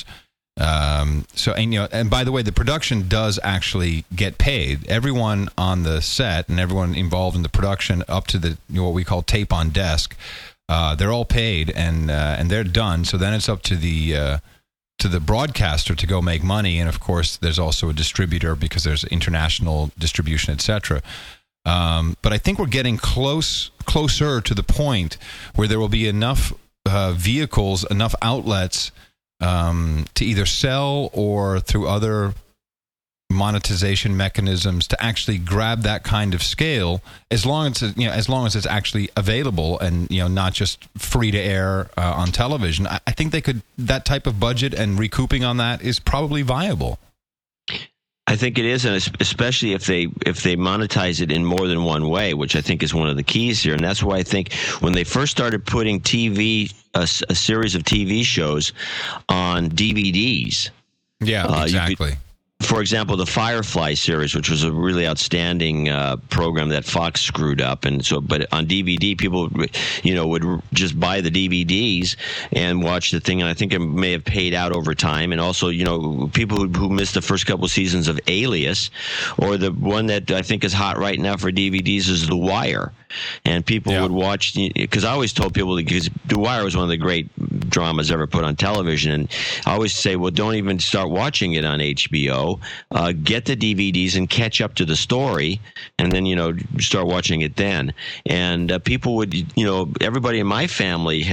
And by the way, the production does actually get paid. Everyone on the set and everyone involved in the production, up to the what we call tape on desk, they're all paid and they're done. So then it's up to the broadcaster to go make money, and of course, there's also a distributor because there's international distribution, etc. But I think we're getting closer to the point where there will be enough vehicles, enough outlets to either sell or through other monetization mechanisms to actually grab that kind of scale, as long as it's actually available and not just free to air on television. I think that type of budget and recouping on that is probably viable. I think it is, and especially if they monetize it in more than one way, which I think is one of the keys here. And that's why I think when they first started putting a series of TV shows on DVDs, exactly. For example, the Firefly series, which was a really outstanding program that Fox screwed up, but on DVD, people, would just buy the DVDs and watch the thing, and I think it may have paid out over time. And also, people who missed the first couple seasons of Alias, or the one that I think is hot right now for DVDs is The Wire. And people would watch, because I always told people, because The Wire was one of the great dramas ever put on television, and I always say, well, don't even start watching it on HBO. Get the DVDs and catch up to the story, and then start watching it then. And people would, everybody in my family has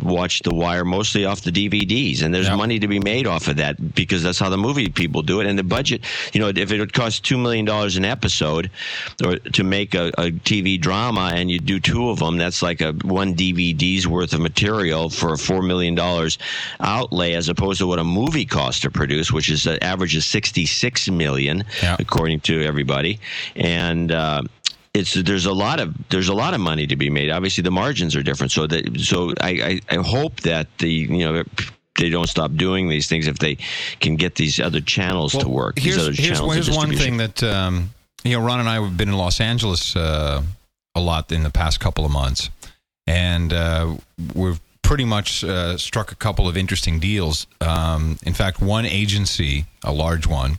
watch The Wire mostly off the DVDs, and there's money to be made off of that because that's how the movie people do it. And the budget, if it would cost $2 million an episode or to make a TV drama, and you do 2 of them, that's like one DVD's worth of material for a $4 million outlay, as opposed to what a movie costs to produce, which is an average of $66 million, according to everybody. And there's a lot of money to be made. Obviously, the margins are different. So I hope that they don't stop doing these things if they can get these other channels to work. Here's one thing that Ron and I have been in Los Angeles a lot in the past couple of months, and we've pretty much struck a couple of interesting deals. In fact, one agency, a large one,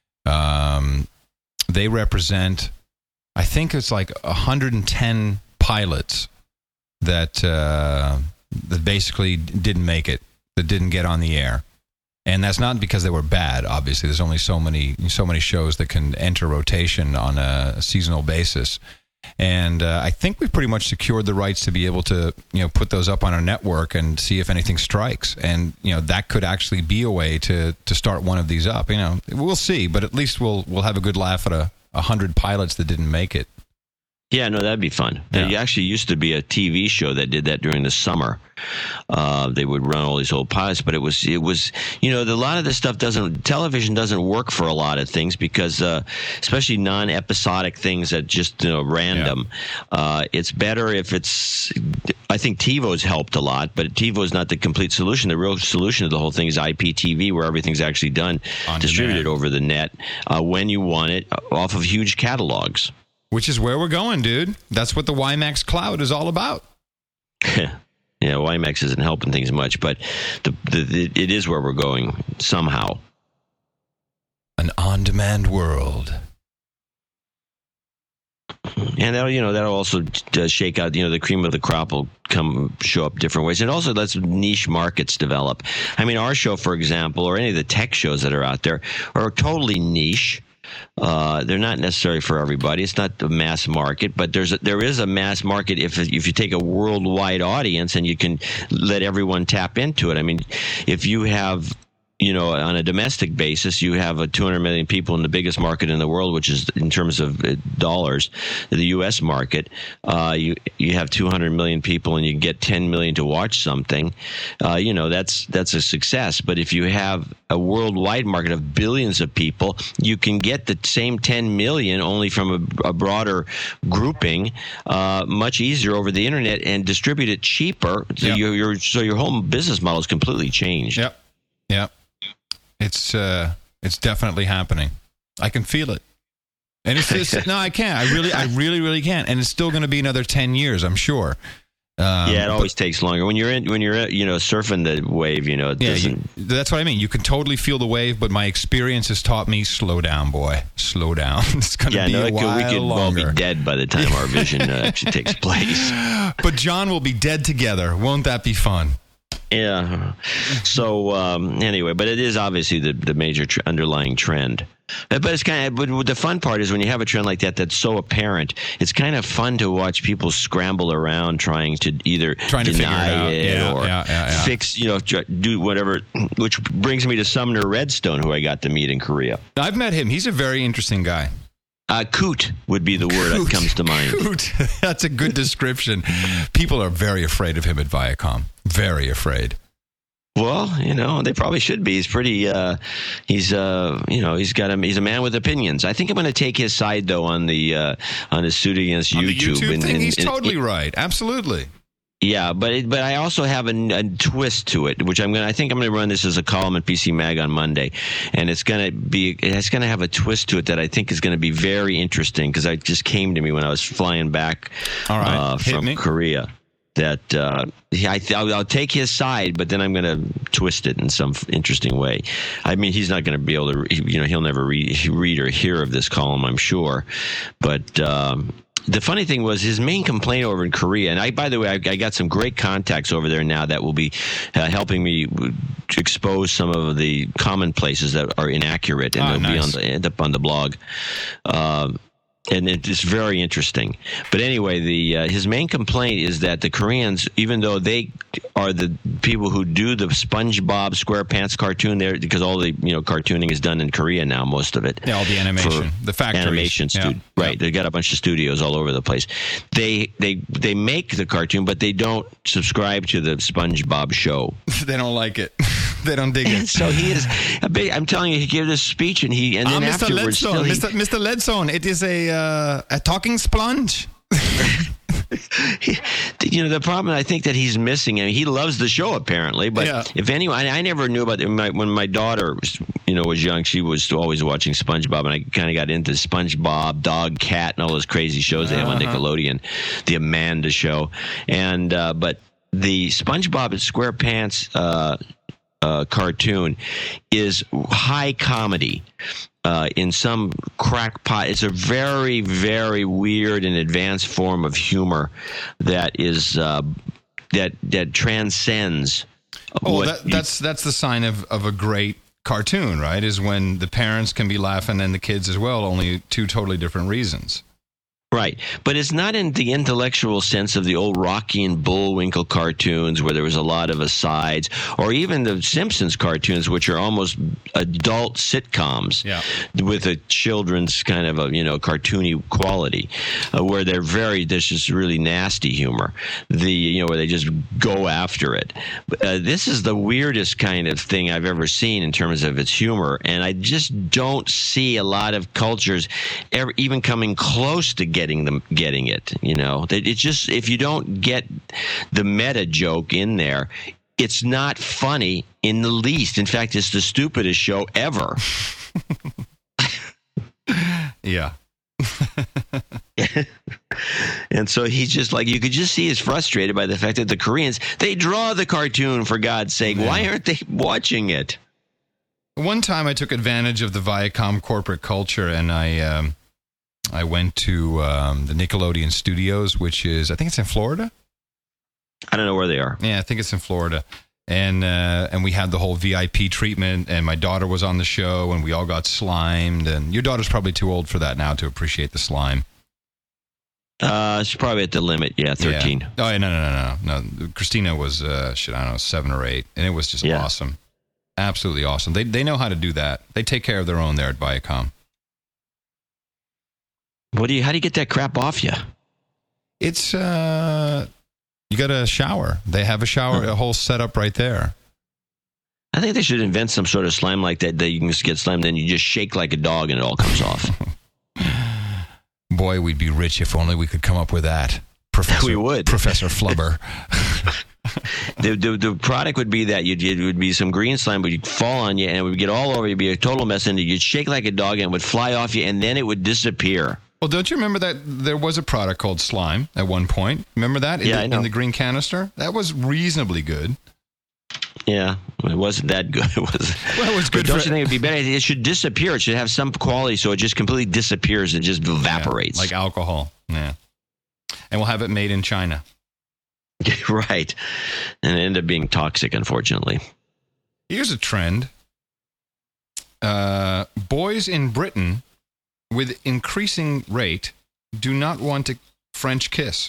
they represent, I think it's like 110 pilots that basically didn't make it, that didn't get on the air. And that's not because they were bad, obviously. There's only so many shows that can enter rotation on a seasonal basis. And I think we've pretty much secured the rights to be able to, put those up on our network and see if anything strikes. And, that could actually be a way to start one of these up. We'll see, but at least we'll have a good laugh at 100 pilots that didn't make it. Yeah, no, that'd be fun. Yeah. There actually used to be a TV show that did that during the summer. They would run all these old pilots, but it was a lot of this stuff television doesn't work for a lot of things because, especially non-episodic things that just random. Yeah. It's better if it's. I think TiVo's helped a lot, but TiVo's not the complete solution. The real solution to the whole thing is IPTV, where everything's actually done, distributed over the net when you want it, off of huge catalogs. Which is where we're going, dude. That's what the WiMAX cloud is all about. Yeah, WiMAX isn't helping things much, but it is where we're going somehow. An on-demand world. And that'll also shake out, the cream of the crop will show up different ways. It also lets niche markets develop. I mean, our show, for example, or any of the tech shows that are out there are totally niche. They're not necessary for everybody. It's not the mass market, but there is a mass market if you take a worldwide audience and you can let everyone tap into it. I mean, if you have, on a domestic basis, you have 200 million people in the biggest market in the world, which is in terms of dollars, the U.S. market. You have 200 million people, and you get 10 million to watch something. That's a success. But if you have a worldwide market of billions of people, you can get the same 10 million only from a broader grouping, much easier over the internet, and distribute it cheaper. So your whole business model is completely changed. Yep. It's definitely happening. I can feel it. And it's no, I can't. I really can't. And it's still going to be another 10 years, I'm sure. It always takes longer when you're surfing the wave. That's what I mean. You can totally feel the wave, but my experience has taught me slow down, boy. Slow down. It's going to be a while we could longer. All be dead by the time our vision actually takes place. But John will be dead together. Won't that be fun? Yeah. So anyway, but it is obviously the major underlying trend. But it's but the fun part is when you have a trend like that that's so apparent, it's kind of fun to watch people scramble around trying to either deny it or fix, do whatever. Which brings me to Sumner Redstone, who I got to meet in Korea. I've met him. He's a very interesting guy. Coot would be the word that comes to mind. Coot. That's a good description. People are very afraid of him at Viacom. Very afraid. Well, they probably should be. He's pretty. He's a man with opinions. I think I'm going to take his side though on his suit against on YouTube. The YouTube thing, he's totally right. Absolutely. Yeah, but I also have a twist to it, which I think I'm going to run this as a column at PC Mag on Monday, and it's going to have a twist to it that I think is going to be very interesting because it just came to me when I was flying back from Korea. That I'll take his side, but then I'm going to twist it in some interesting way. I mean, he's not going to be able to, he'll never read or hear of this column, I'm sure, but. The funny thing was his main complaint over in Korea, and by the way, I got some great contacts over there now that will be helping me expose some of the commonplaces that are inaccurate, and they'll be end up on the blog. And it's very interesting. But anyway, his main complaint is that the Koreans, even though they are the people who do the SpongeBob SquarePants cartoon there, because all the cartooning is done in Korea now, most of it. Yeah, all the animation, the factories. Animation right? They got a bunch of studios all over the place. They make the cartoon, but they don't subscribe to the SpongeBob show. They don't like it. They don't dig it. So he is. I'm telling you, he gave this speech, and then Mr. afterwards, Mr. Ledson, it is a talking sponge. The problem I think that he's missing, he loves the show apparently, but if anyone, I never knew about it. When my daughter was young, she was always watching SpongeBob, and I kind of got into SpongeBob, Dog, Cat, and all those crazy shows they have on Nickelodeon, the Amanda Show, and but the SpongeBob and SquarePants cartoon is high comedy. In some crackpot, it's a very, very weird and advanced form of humor that is that transcends. That's the sign of a great cartoon, right? Is when the parents can be laughing and the kids as well. Only two totally different reasons. Right. But it's not in the intellectual sense of the old Rocky and Bullwinkle cartoons where there was a lot of asides, or even the Simpsons cartoons, which are almost adult sitcoms with a children's kind of a, cartoony quality, where there's just really nasty humor, where they just go after it. This is the weirdest kind of thing I've ever seen in terms of its humor, and I just don't see a lot of cultures ever even coming close to getting it. It's just, if you don't get the meta joke in there, it's not funny in the least. In fact, it's the stupidest show ever. Yeah. And so he's just like, you could just see he's frustrated by the fact that the Koreans, they draw the cartoon, for God's sake. Yeah. Why aren't they watching it? One time I took advantage of the Viacom corporate culture, and I went to the Nickelodeon Studios, which is, I think it's in Florida. I don't know where they are. Yeah, I think it's in Florida. And we had the whole VIP treatment, and my daughter was on the show, and we all got slimed. And your daughter's probably too old for that now to appreciate the slime. She's probably at the limit. Yeah, 13. Yeah. Oh, no. Christina was, 7 or 8, and it was just awesome. Absolutely awesome. They know how to do that. They take care of their own there at Viacom. How do you get that crap off you? It's, you got a shower. They have a shower, a whole setup right there. I think they should invent some sort of slime like that you can just get slime, then you just shake like a dog and it all comes off. Boy, we'd be rich if only we could come up with that. We would. Professor Flubber. The product would be that it would be some green slime, but you'd fall on you and it would get all over you, be a total mess, and you'd shake like a dog and it would fly off you, and then it would disappear. Well, don't you remember that there was a product called Slime at one point? Remember that? I know. In the green canister? That was reasonably good. Yeah, it wasn't that good. It was good. But don't you think it'd be better? It should disappear. It should have some quality, so it just completely disappears and just evaporates. Like alcohol. Yeah. And we'll have it made in China. Right. And it ended up being toxic, unfortunately. Here's a trend. Boys in Britain with increasing rate do not want to French kiss.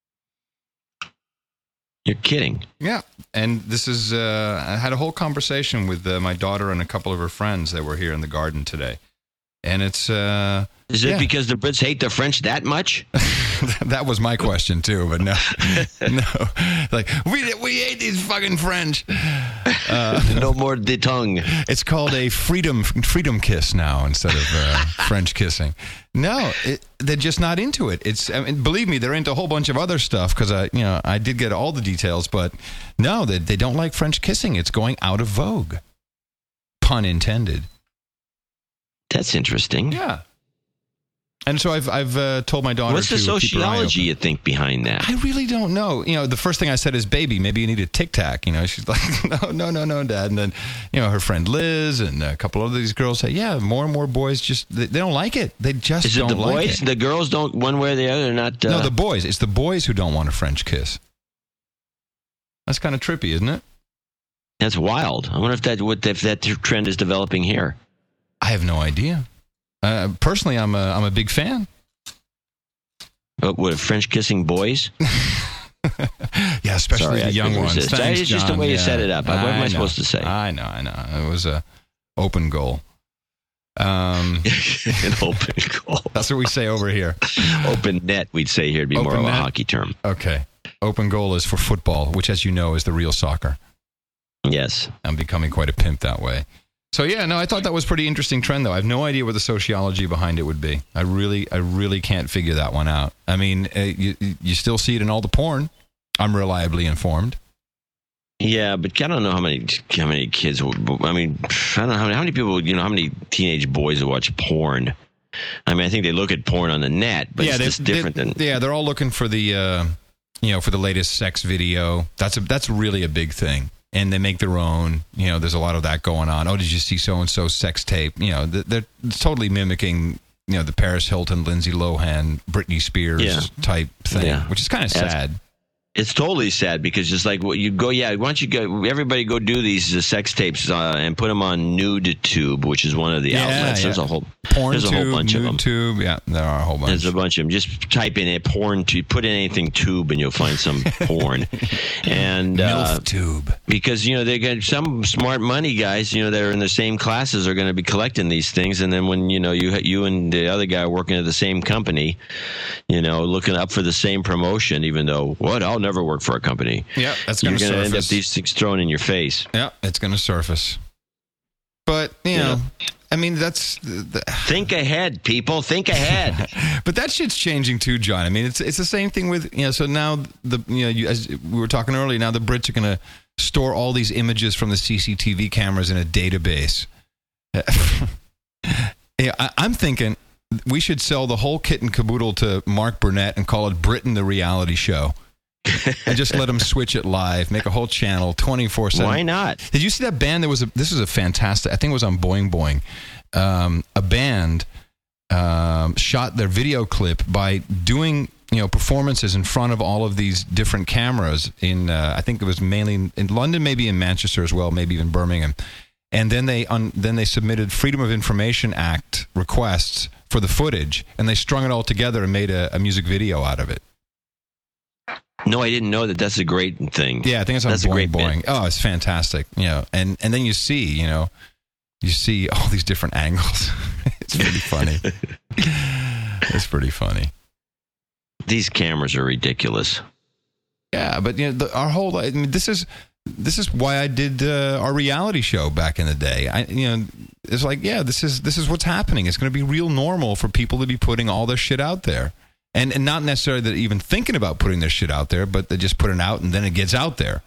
You're kidding. Yeah. And this is, I had a whole conversation with my daughter and a couple of her friends that were here in the garden today. And it's... Is it because the Brits hate the French that much? That was my question too, but no. Like, we hate these fucking French. No more de tongue. It's called a freedom kiss now instead of French kissing. No, they're just not into it. Believe me, they're into a whole bunch of other stuff because I did get all the details, but no, they don't like French kissing. It's going out of vogue. Pun intended. That's interesting. Yeah. And so I've told my daughter. What's the sociology you think behind that? I really don't know. The first thing I said is, "Baby, maybe you need a Tic Tac." She's like, "No, Dad." And then, her friend Liz and a couple of these girls say, "Yeah, more and more boys they don't like it. They just don't like it." Is it the boys? The girls don't one way or the other. Not. No, the boys. It's the boys who don't want a French kiss. That's kind of trippy, isn't it? That's wild. I wonder if that trend is developing here. I have no idea. Personally, I'm a big fan. What, French kissing boys? Yeah, especially Sorry, the young ones. Thanks, it's just the John. way you Yeah. set it up. What am I supposed to say? I know. It was a open goal. An open goal. That's what we say over here. Open net, we'd say here. It'd be Open more of a net? hockey term. Okay. Open goal is for football, which, as you know, is the real soccer. Yes. I'm becoming quite a pimp that way. So, yeah, no, I thought that was a pretty interesting trend, though. I have no idea what the sociology behind it would be. I really can't figure that one out. I mean, you still see it in all the porn. I'm reliably informed. Yeah, but I don't know how many kids. I mean, I don't know how many people. How many teenage boys watch porn. I mean, I think they look at porn on the net, but it's just different than. Yeah, they're all looking for the, for the latest sex video. That's really a big thing, and they make their own. There's a lot of that going on. Oh, did you see so and so sex tape? They're totally mimicking. The Paris Hilton, Lindsay Lohan, Britney Spears type thing, which is kind of sad. It's totally sad because just like you go, why don't you go? Everybody go do these sex tapes and put them on NudeTube, which is one of the outlets. There's a whole bunch of them. NudeTube, yeah, there are a whole bunch. There's a bunch of them. Just type in a porn tube, put in anything tube, and you'll find some porn. And MILFTube. Because they got some smart money guys, that are in the same classes are going to be collecting these things, and then when you and the other guy are working at the same company, looking up for the same promotion, even though I'll never work for a company. Yeah, that's going to surface. You're going to end up these things thrown in your face. Yeah, it's going to surface. But, I mean, that's... Think ahead, people. Think ahead. But that shit's changing too, John. I mean, it's the same thing with, so now, as we were talking earlier, now the Brits are going to store all these images from the CCTV cameras in a database. I'm thinking we should sell the whole kit and caboodle to Mark Burnett and call it Britain the Reality Show. And just let them switch it live, make a whole channel 24/7. Why not? Did you see that band? This was a fantastic, I think it was on Boing Boing. A band shot their video clip by doing performances in front of all of these different cameras in I think it was mainly in London, maybe in Manchester as well, maybe even Birmingham. And then they submitted Freedom of Information Act requests for the footage, and they strung it all together and made a music video out of it. No, I didn't know that. That's a great thing. Yeah, I think it's on Boing Boing. Oh, it's fantastic. And then you see all these different angles. It's pretty funny. It's pretty funny. These cameras are ridiculous. Yeah, but our whole. I mean, this is why I did our reality show back in the day. It's like, this is what's happening. It's going to be real normal for people to be putting all their shit out there. And not necessarily that even thinking about putting their shit out there, but they just put it out and then it gets out there.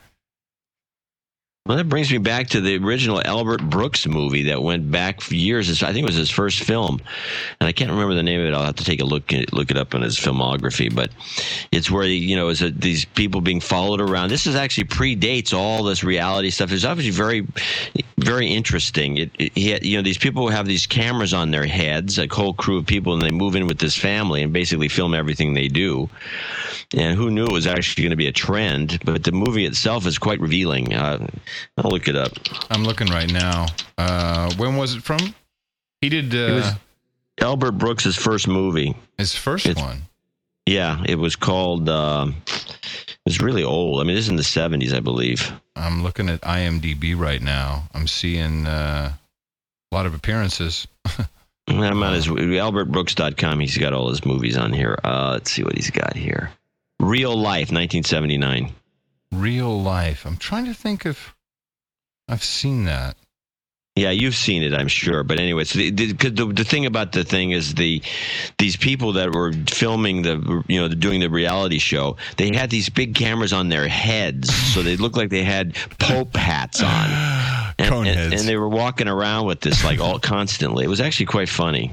Well, that brings me back to the original Albert Brooks movie that went back for years. I think it was his first film, and I can't remember the name of it. I'll have to take a look it up in his filmography. But it's where these people being followed around. This is actually predates all this reality stuff. It's obviously very, very interesting. These people have these cameras on their heads, a whole crew of people, and they move in with this family and basically film everything they do. And who knew it was actually going to be a trend? But the movie itself is quite revealing. I'll look it up. I'm looking right now. When was it from? He did. It was Albert Brooks' first movie. His first one. Yeah, it was called. It was really old. I mean, this is in the 70s, I believe. I'm looking at IMDb right now. I'm seeing a lot of appearances. I'm on his AlbertBrooks.com. He's got all his movies on here. Let's see what he's got here. Real Life, 1979. Real Life. I'm trying to think if I've seen that. Yeah, you've seen it, I'm sure. But anyway, so the thing about the thing is these people that were filming doing the reality show, they had these big cameras on their heads, so they looked like they had Pope hats on, and they were walking around with this all constantly. It was actually quite funny.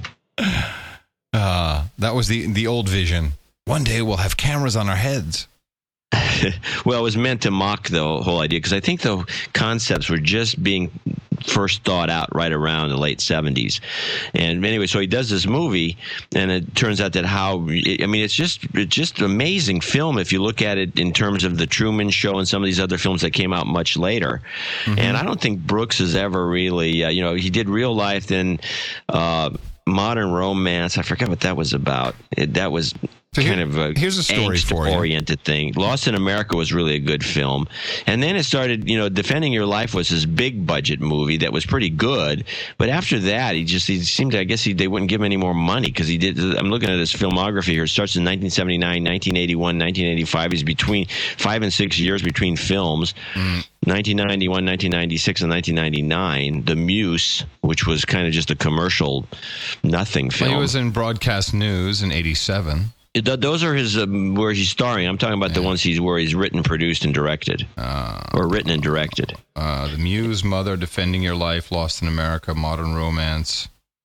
That was the old vision. One day we'll have cameras on our heads. Well, it was meant to mock the whole idea, because I think the concepts were just being first thought out right around the late 70s. And anyway, so he does this movie, and it turns out that it's just an amazing film if you look at it in terms of the Truman Show and some of these other films that came out much later. Mm-hmm. And I don't think Brooks has ever really, he did Real Life, then Modern Romance. I forgot what that was about. That was So kind of a here's a story for you. Oriented thing. Lost in America was really a good film, and then it started. Defending Your Life was his big budget movie that was pretty good. But after that, he seemed to. I guess they wouldn't give him any more money because he did. I'm looking at his filmography here. It starts in 1979, 1981, 1985. He's between 5 and 6 years between films. 1991, 1996, and 1999. The Muse, which was kind of just a commercial, nothing film. Well, he was in Broadcast News in '87. Those are his where he's starring. I'm talking about the ones where he's written, produced, and directed, or written and directed. The Muse, Mother, Defending Your Life, Lost in America, Modern Romance.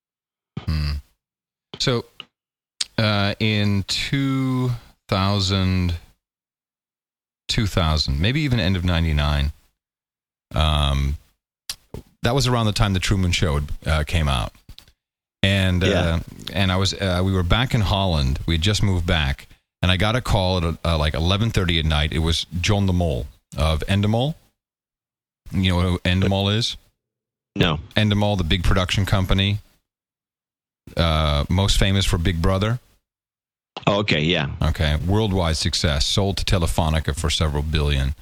So, in 2000, maybe even end of '99. That was around the time the Truman Show came out. And I was we were back in Holland. We had just moved back, and I got a call at like 11:30 at night. It was John de Mol of Endemol. You know what Endemol is? No. Endemol, the big production company, most famous for Big Brother. Oh, okay, yeah. Okay, worldwide success, sold to Telefonica for several billion.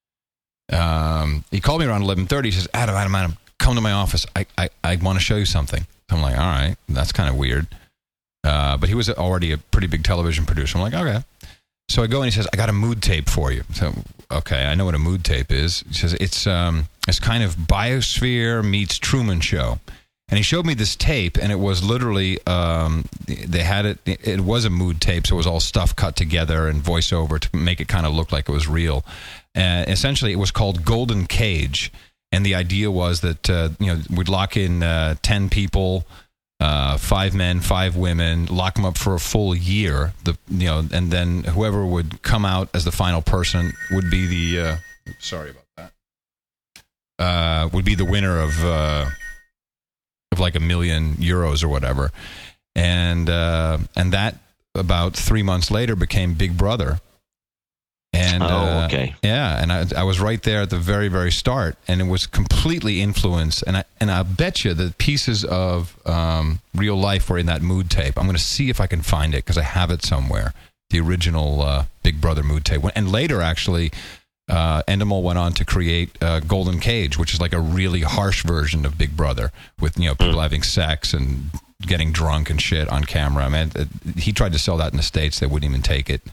He called me around 11:30. He says, Adam, come to my office. I want to show you something. I'm like, all right, that's kind of weird. But he was already a pretty big television producer. I'm like, okay. So I go and he says, I got a mood tape for you. So, okay, I know what a mood tape is. He says, it's kind of Biosphere meets Truman Show. And he showed me this tape, and it was literally, they had it was a mood tape, so it was all stuff cut together and voiceover to make it kind of look like it was real. Essentially, it was called Golden Cage. And the idea was that we'd lock in 10 people, 5 men, 5 women, lock them up for a full year. And then whoever would come out as the final person would be the sorry about that. Would be the winner of like €1 million or whatever. And that about 3 months later became Big Brother. And, okay. Yeah, and I was right there at the very, very start, and it was completely influenced. And I bet you the pieces of real life were in that mood tape. I'm going to see if I can find it because I have it somewhere. The original Big Brother mood tape. And later, actually, Endemol went on to create Golden Cage, which is like a really harsh version of Big Brother with people having sex and getting drunk and shit on camera. I mean, he tried to sell that in the States. They wouldn't even take it.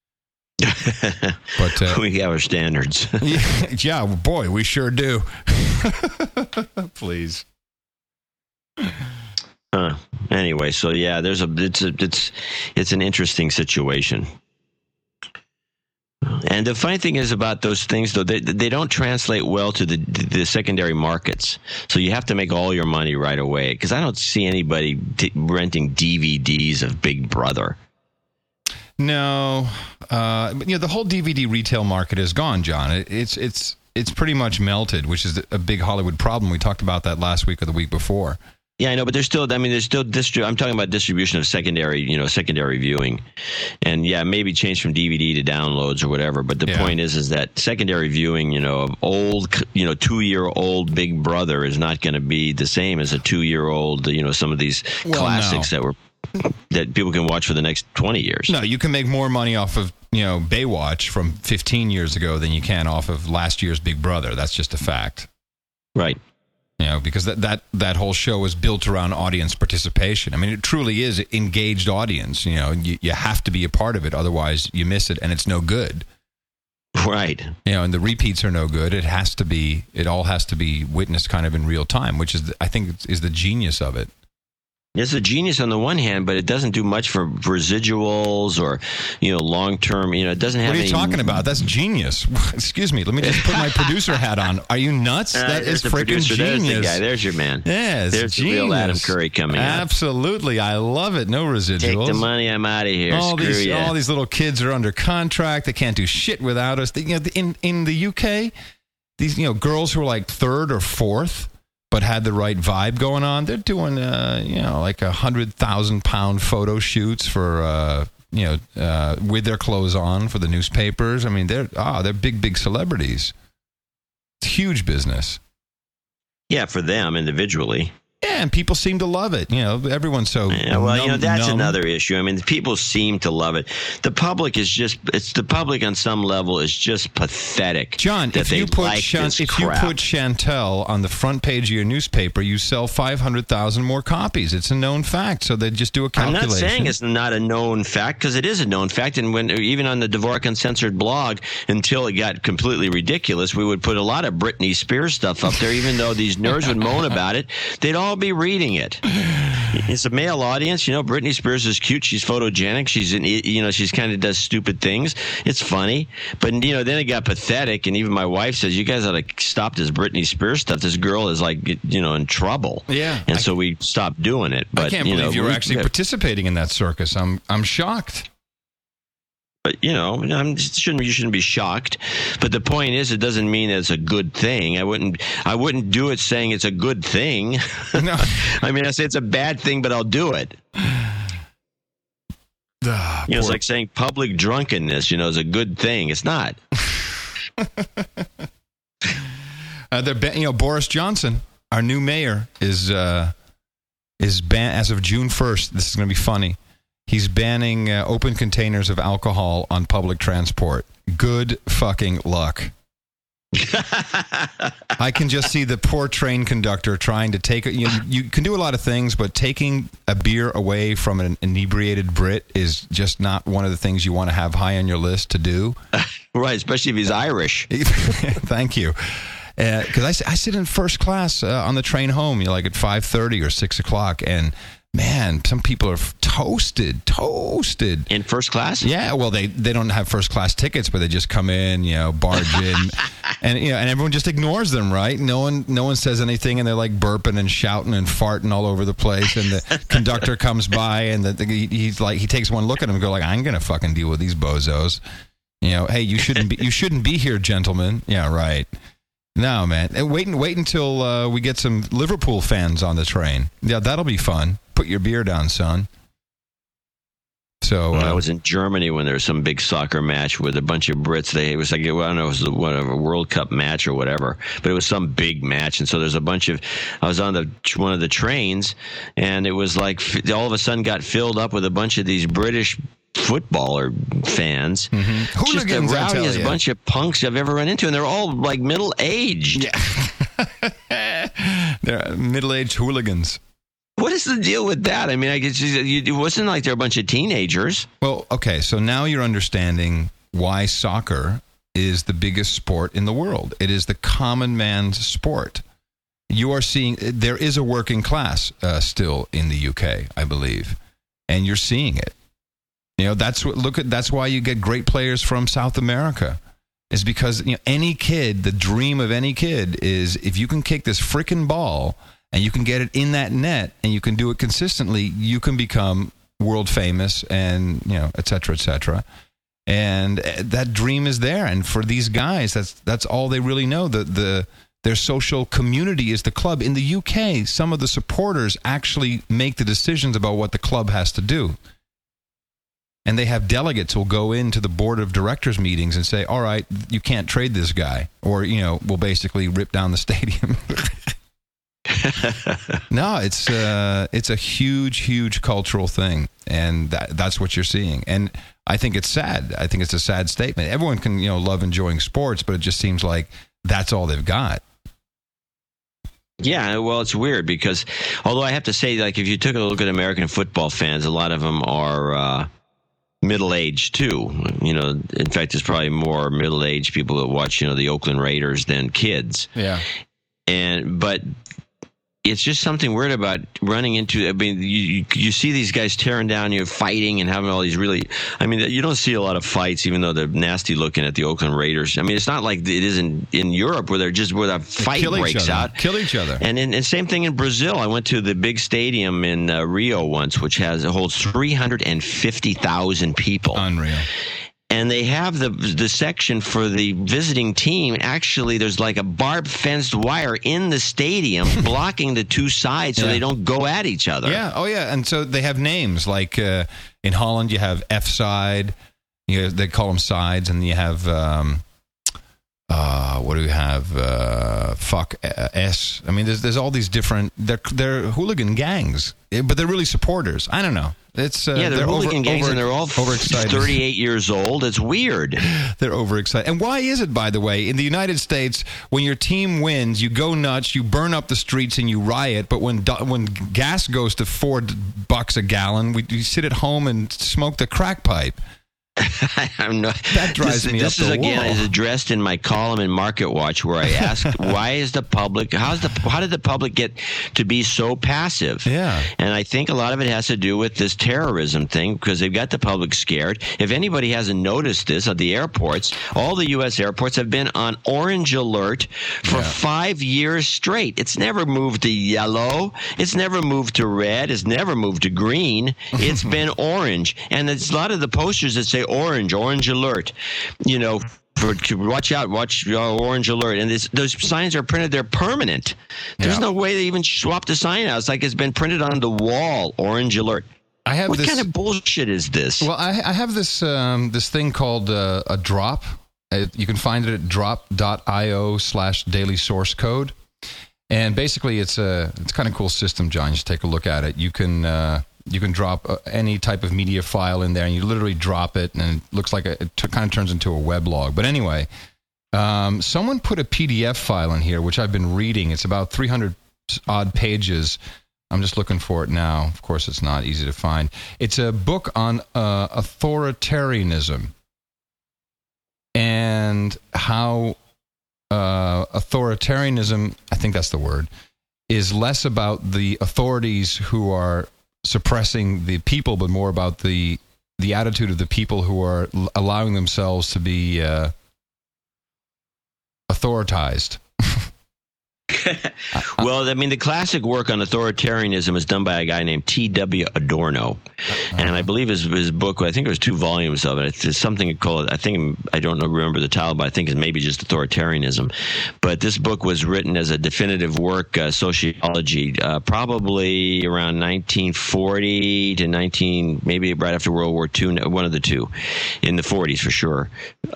But we have our standards. yeah, boy, we sure do. Please. Anyway, so yeah, it's an interesting situation. And the funny thing is about those things, though, they don't translate well to the secondary markets. So you have to make all your money right away. Because I don't see anybody renting DVDs of Big Brother. No, but the whole DVD retail market is gone, John. It's pretty much melted, which is a big Hollywood problem. We talked about that last week or the week before. Yeah, I know, but there's still I'm talking about distribution of secondary viewing, and yeah, maybe change from DVD to downloads or whatever. But the point is that secondary viewing, of old, 2-year-old Big Brother is not going to be the same as a 2-year-old, some of these classics that people can watch for the next 20 years. No, you can make more money off of, Baywatch from 15 years ago than you can off of last year's Big Brother. That's just a fact. Right. Because that whole show is built around audience participation. I mean, it truly is engaged audience. You have to be a part of it. Otherwise, you miss it and it's no good. Right. And the repeats are no good. It all has to be witnessed kind of in real time, which is, I think, is the genius of it. It's a genius on the one hand, but it doesn't do much for residuals or, long term. It doesn't have. What are you talking about? That's genius. Excuse me. Let me just put my producer hat on. Are you nuts? That is freaking genius. There's the guy. There's your man. Yes, there's genius. The real Adam Curry coming out. Absolutely, I love it. No residuals. Take the money. I'm out of here. All these little kids are under contract. They can't do shit without us. In the UK, these girls who are like 3rd or 4th. But had the right vibe going on. They're doing, like 100,000-pound photo shoots for, with their clothes on for the newspapers. I mean, they're big celebrities. It's huge business. Yeah, for them individually. Yeah, and people seem to love it. Everyone's so that's numb. another issue. I mean, people seem to love it. The public the public on some level is just pathetic. John, if you put Chantel on the front page of your newspaper, you sell 500,000 more copies. It's a known fact, so they just do a calculation. I'm not saying it's not a known fact, because it is a known fact. And even on the Dvorak Uncensored blog, until it got completely ridiculous, we would put a lot of Britney Spears stuff up there, even though these nerds would moan about it. They'd all be reading it. It's a male audience. Britney Spears is cute. She's photogenic. She's kind of does stupid things. It's funny. But, then it got pathetic. And even my wife says, you guys ought to stop this Britney Spears stuff. This girl is in trouble. Yeah. And so we stopped doing it. But, I can't believe you were actually participating in that circus. I'm shocked. But, you shouldn't be shocked. But the point is, it doesn't mean that it's a good thing. I wouldn't do it saying it's a good thing. No. I mean, I say it's a bad thing, but I'll do it. It's like saying public drunkenness, is a good thing. It's not. Boris Johnson, our new mayor, is banned as of June 1st. This is going to be funny. He's banning open containers of alcohol on public transport. Good fucking luck. I can just see the poor train conductor trying to take it. You can do a lot of things, but taking a beer away from an inebriated Brit is just not one of the things you want to have high on your list to do. Right, especially if he's Irish. Thank you. Because I sit in first class on the train home, at 5:30 or 6 o'clock, and man, some people are toasted. In first class? Yeah, well, they don't have first class tickets, but they just come in, barge in, and and everyone just ignores them, right? No one says anything, and they're like burping and shouting and farting all over the place, and the conductor comes by, and he takes one look at him and go like, I'm gonna fucking deal with these bozos. Hey, you shouldn't be here, gentlemen. Yeah, right. No, man. Wait until we get some Liverpool fans on the train. Yeah, that'll be fun. Put your beer down, son. So I was in Germany when there was some big soccer match with a bunch of Brits. It was like, I don't know, it was a World Cup match or whatever, but it was some big match. And so there's a bunch of, I was on one of the trains, and it was like all of a sudden got filled up with a bunch of these British footballer fans. Mm-hmm. Just the rowdiest bunch of punks I've ever run into, and they're all like middle-aged. Yeah. They're middle-aged hooligans. What is the deal with that? I mean, it wasn't like they're a bunch of teenagers. Well, okay, so now you're understanding why soccer is the biggest sport in the world. It is the common man's sport. You are seeing, there is a working class still in the UK, I believe, and you're seeing it. That's why you get great players from South America. Is because any kid, the dream of any kid is if you can kick this frickin' ball and you can get it in that net and you can do it consistently, you can become world famous and et cetera, et cetera. And that dream is there. And for these guys, that's all they really know. Their social community is the club. In the UK, some of the supporters actually make the decisions about what the club has to do. And they have delegates who will go into the board of directors meetings and say, all right, you can't trade this guy. Or, we'll basically rip down the stadium. No, it's a huge, huge cultural thing. And that's what you're seeing. And I think it's sad. I think it's a sad statement. Everyone can, love enjoying sports, but it just seems like that's all they've got. Yeah, well, it's weird because although I have to say, like, if you took a look at American football fans, a lot of them are middle-aged too. In fact, there's probably more middle-aged people that watch, the Oakland Raiders than kids. Yeah. But it's just something weird about running into. I mean, you see these guys tearing down, fighting and having all these really. I mean, you don't see a lot of fights, even though they're nasty looking at the Oakland Raiders. I mean, it's not like it is in Europe where a fight breaks out, kill each other. And same thing in Brazil. I went to the big stadium in Rio once, which holds 350,000 people. Unreal. And they have the section for the visiting team. Actually, there's like a barbed fenced wire in the stadium blocking the two sides so they don't go at each other. Yeah. Oh, yeah. And so they have names. Like in Holland, you have F side. They call them sides. And you have What do we have? S. I mean, there's all these different. They're hooligan gangs, but they're really supporters. I don't know. It's they're hooligan gangs, and they're all overexcited. 38 years old. It's weird. They're overexcited. And why is it, by the way, in the United States, when your team wins, you go nuts, you burn up the streets, and you riot. But when gas goes to $4 a gallon, we sit at home and smoke the crack pipe. That drives me up This is the again wall. is addressed in my column in Market Watch, where I ask, why is the public? How did the public get to be so passive? Yeah. And I think a lot of it has to do with this terrorism thing, because they've got the public scared. If anybody hasn't noticed this at the airports, all the U.S. airports have been on orange alert for 5 years straight. It's never moved to yellow. It's never moved to red. It's never moved to green. It's been orange. And there's a lot of the posters that say orange alert, watch out, orange alert. And those signs are printed, they're permanent. There's no way they even swap the sign out. It's like it's been printed on the wall, orange alert. What kind of bullshit is this? Well, I have this this thing called a drop. You can find it at drop.io/daily source code. And basically it's kind of cool system, John. Just take a look at it. You can drop any type of media file in there, and you literally drop it, and it looks like it kind of turns into a weblog. But anyway, someone put a PDF file in here, which I've been reading. It's about 300-odd pages. I'm just looking for it now. Of course, it's not easy to find. It's a book on authoritarianism and how authoritarianism, I think that's the word, is less about the authorities who are suppressing the people, but more about the attitude of the people who are allowing themselves to be authoritized. Well, I mean, the classic work on authoritarianism is done by a guy named T.W. Adorno. And I believe his book, I think it was 2 volumes of it. It's something called, I don't remember the title, but I think it's maybe just authoritarianism. But this book was written as a definitive work, sociology, probably around 1940 to maybe right after World War II, one of the two, in the 40s for sure.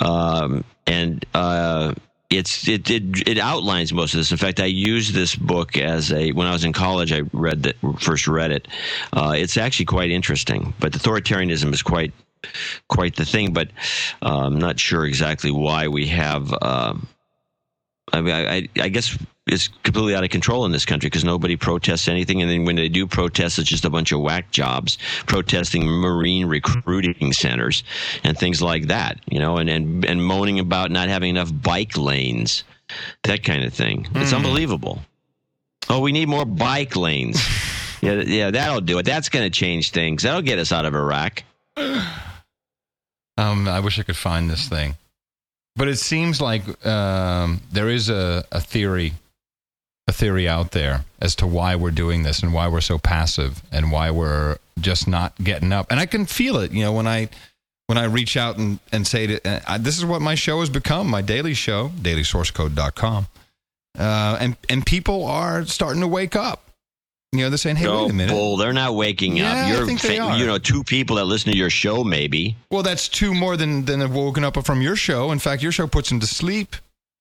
It outlines most of this. In fact, I used this book when I was in college. I first read it. It's actually quite interesting, but authoritarianism is quite the thing. But I'm not sure exactly why we have. I guess it's completely out of control in this country because nobody protests anything, and then when they do protest, it's just a bunch of whack jobs protesting Marine recruiting centers and things like that, and moaning about not having enough bike lanes, that kind of thing. It's unbelievable. Oh, we need more bike lanes. Yeah, that'll do it. That's going to change things. That'll get us out of Iraq. I wish I could find this thing. But it seems like there is a theory out there as to why we're doing this and why we're so passive and why we're just not getting up. And I can feel it, when I reach out and say this is what my show has become, my daily show, dailysourcecode.com. And people are starting to wake up. They're saying, hey, wait a minute. Bull, they're not waking up. I think they are. 2 people that listen to your show, maybe. Well, that's 2 more than have woken up from your show. In fact, your show puts them to sleep.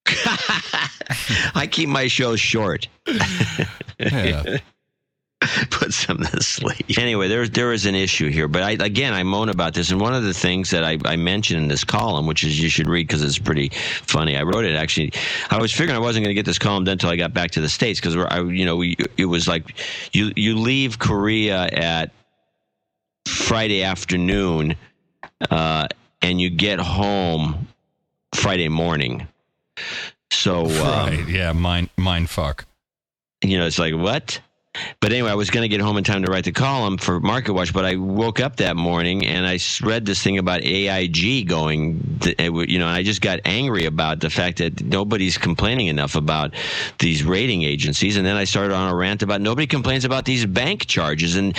I keep my shows short. Yeah. Puts them to sleep. Anyway, there is an issue here, but I moan about this, and one of the things that I mentioned in this column, which is you should read because it's pretty funny. I wrote it actually. I was figuring I wasn't going to get this column done until I got back to the States because it was like you leave Korea at Friday afternoon, and you get home Friday morning. So right, yeah, mind fuck. It's like what? But anyway, I was going to get home in time to write the column for Market Watch, but I woke up that morning and I read this thing about AIG going, and I just got angry about the fact that nobody's complaining enough about these rating agencies. And then I started on a rant about nobody complains about these bank charges and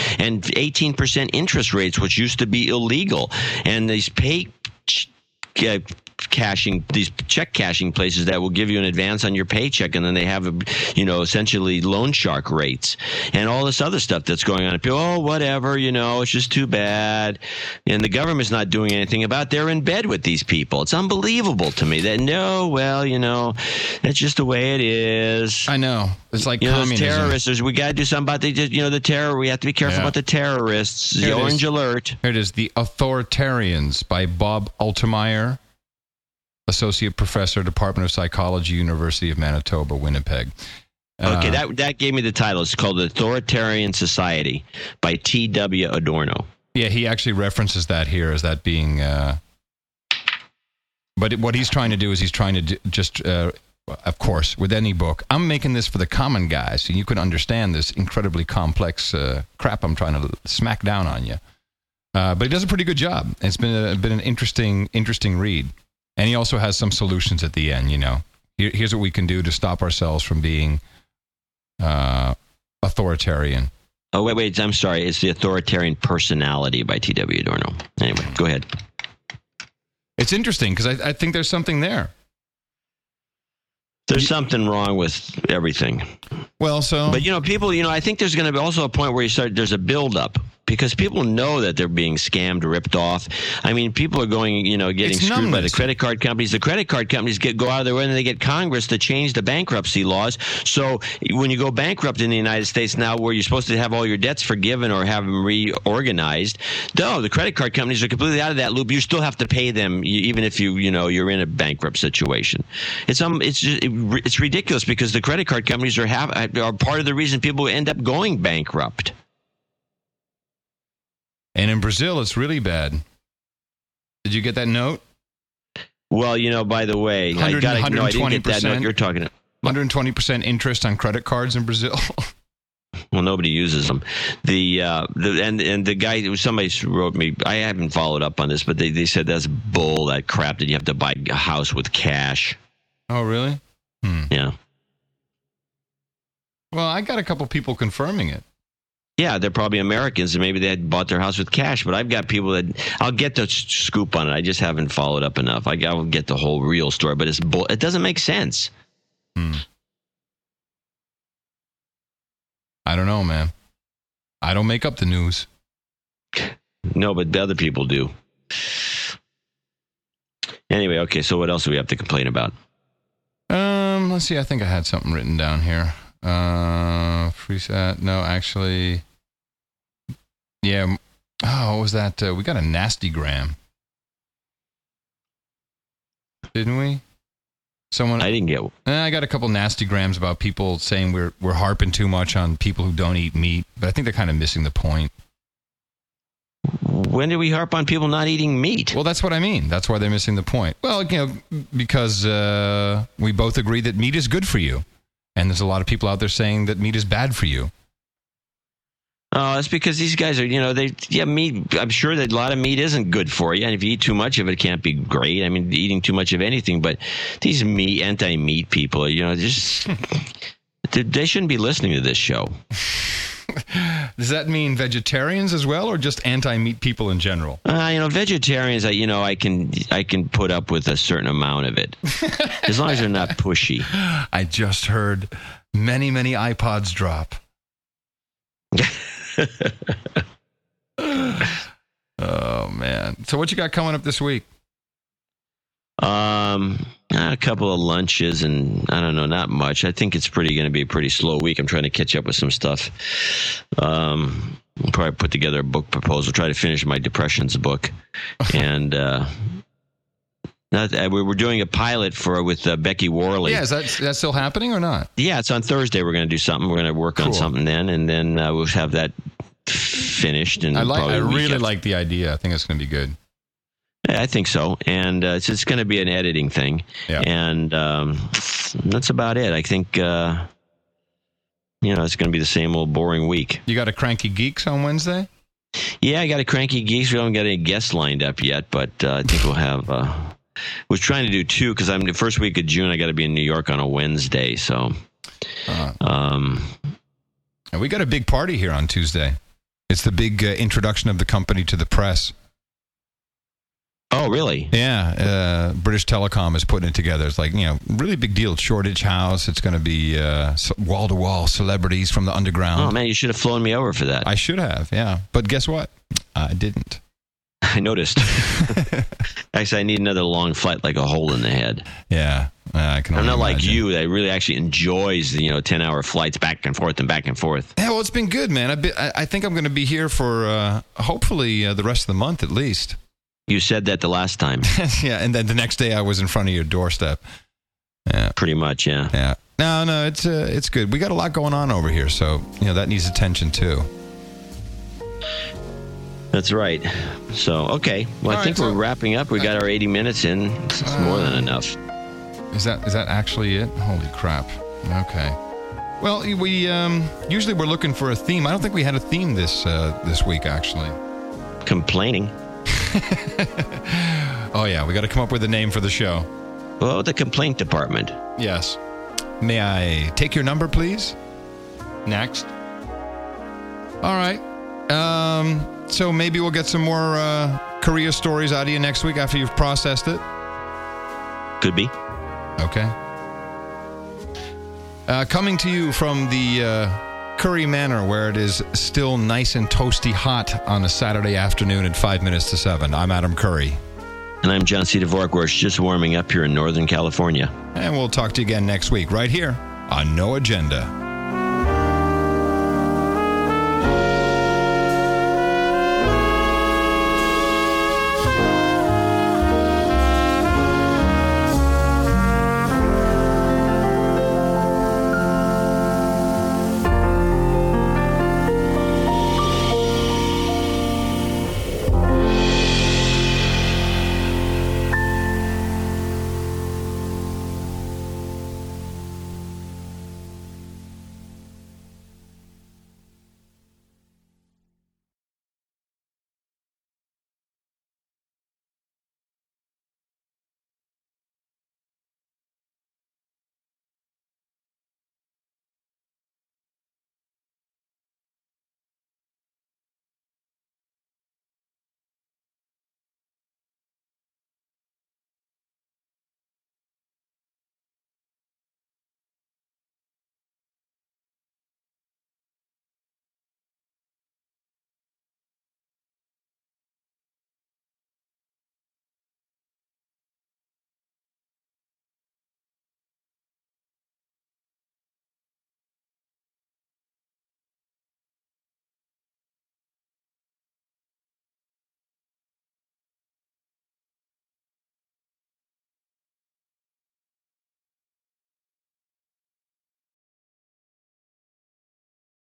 18% interest rates, which used to be illegal. And these these check cashing places that will give you an advance on your paycheck, and then they have, essentially loan shark rates and all this other stuff that's going on. And people, whatever, it's just too bad. And the government's not doing anything about it. They're in bed with these people. It's unbelievable to me that, that's just the way it is. I know. It's like communism. Terrorists, we got to do something about the terror. We have to be careful about the terrorists. The orange alert. Here it is, The Authoritarians by Bob Altemeyer, Associate Professor, Department of Psychology, University of Manitoba, Winnipeg. Okay, that gave me the title. It's called The Authoritarian Society by T.W. Adorno. Yeah, he actually references that here as that being... but what he's trying to do is he's trying to of course, with any book, I'm making this for the common guy, so you can understand this incredibly complex crap I'm trying to smack down on you. But he does a pretty good job. It's been an interesting read. And he also has some solutions at the end, Here's what we can do to stop ourselves from being authoritarian. Oh, wait, I'm sorry. It's The Authoritarian Personality by T.W. Adorno. Anyway, go ahead. It's interesting because I think there's something there. There's something wrong with everything. Well, But, people, I think there's going to be also a point where there's a buildup. Because people know that they're being scammed, ripped off. I mean, people are going, getting screwed by the credit card companies. The credit card companies go out of their way and they get Congress to change the bankruptcy laws. So when you go bankrupt in the United States now, where you're supposed to have all your debts forgiven or have them reorganized, no, the credit card companies are completely out of that loop. You still have to pay them, even if you're in a bankrupt situation. It's ridiculous because the credit card companies are part of the reason people end up going bankrupt. And in Brazil, it's really bad. Did you get that note? Well, by the way, I didn't get that note you're talking about. 120% interest on credit cards in Brazil. Well, nobody uses them. The guy, somebody wrote me, I haven't followed up on this, but they said that's bull, that crap, that you have to buy a house with cash. Oh, really? Yeah. Well, I got a couple people confirming it. Yeah, they're probably Americans, and maybe they had bought their house with cash. But I've got people that I'll get the scoop on it. I just haven't followed up enough. I'll get the whole real story, but it doesn't make sense. I don't know, man. I don't make up the news. No, but the other people do. Anyway, okay. So what else do we have to complain about? Let's see. I think I had something written down here. Freesat. No, actually. Yeah. Oh, what was that? We got a nasty gram. Didn't we? I didn't get one. I got a couple nasty grams about people saying we're harping too much on people who don't eat meat, but I think they're kind of missing the point. When did we harp on people not eating meat? Well, that's what I mean. That's why they're missing the point. Well, because we both agree that meat is good for you. And there's a lot of people out there saying that meat is bad for you. Oh, that's because these guys are, meat. I'm sure that a lot of meat isn't good for you. And if you eat too much of it, it can't be great. I mean, eating too much of anything. But these anti-meat people, just they shouldn't be listening to this show. Does that mean vegetarians as well, or just anti-meat people in general? Vegetarians, I can put up with a certain amount of it, as long as they're not pushy. I just heard many, many iPods drop. Oh man! So what you got coming up this week? A couple of lunches, and I don't know, not much. I think it's going to be a pretty slow week. I'm trying to catch up with some stuff. I'll probably put together a book proposal, try to finish my Depressions book, and we're doing a pilot with Becky Worley. Yeah, is that still happening or not? Yeah, it's on Thursday. We're going to do something. We're going to work on something then, and then we'll have that finished. And I really like the idea. I think it's going to be good. I think so, and it's going to be an editing thing, and that's about it. I think it's going to be the same old boring week. You got a Cranky Geeks on Wednesday? Yeah, I got a Cranky Geeks. We haven't got any guests lined up yet, but I think we'll have. We're trying to do two because the first week of June. I got to be in New York on a Wednesday, so. And we got a big party here on Tuesday. It's the big introduction of the company to the press. Oh, really? Yeah, British Telecom is putting it together. It's like, really big deal. Shoreditch House. It's going to be wall-to-wall celebrities from the underground. Oh, man, you should have flown me over for that. I should have, yeah. But guess what? I didn't. I noticed. Actually, I need another long flight, like a hole in the head. Yeah, I can. I'm not imagine. like you that really actually enjoys the 10-hour flights back and forth and back and forth. Yeah, well, it's been good, man. I think I'm going to be here for hopefully the rest of the month at least. You said that the last time. Yeah, and then the next day I was in front of your doorstep. Yeah, pretty much. Yeah. Yeah. No, it's good. We got a lot going on over here, so that needs attention too. That's right. So, okay. Well, I think we're wrapping up. We got our 80 minutes in. It's more than enough. Is that actually it? Holy crap. Okay. Well, we usually we're looking for a theme. I don't think we had a theme this week, actually. Complaining. Oh, yeah. We got to come up with a name for the show. Well, the complaint department. Yes. May I take your number, please? Next. All right. So maybe we'll get some more Korea stories out of you next week after you've processed it. Could be. Okay. Coming to you from the Curry Manor, where it is still nice and toasty hot on a Saturday afternoon at 5 minutes to 7. I'm Adam Curry. And I'm John C. Dvorak. We're just warming up here in Northern California. And we'll talk to you again next week right here on No Agenda.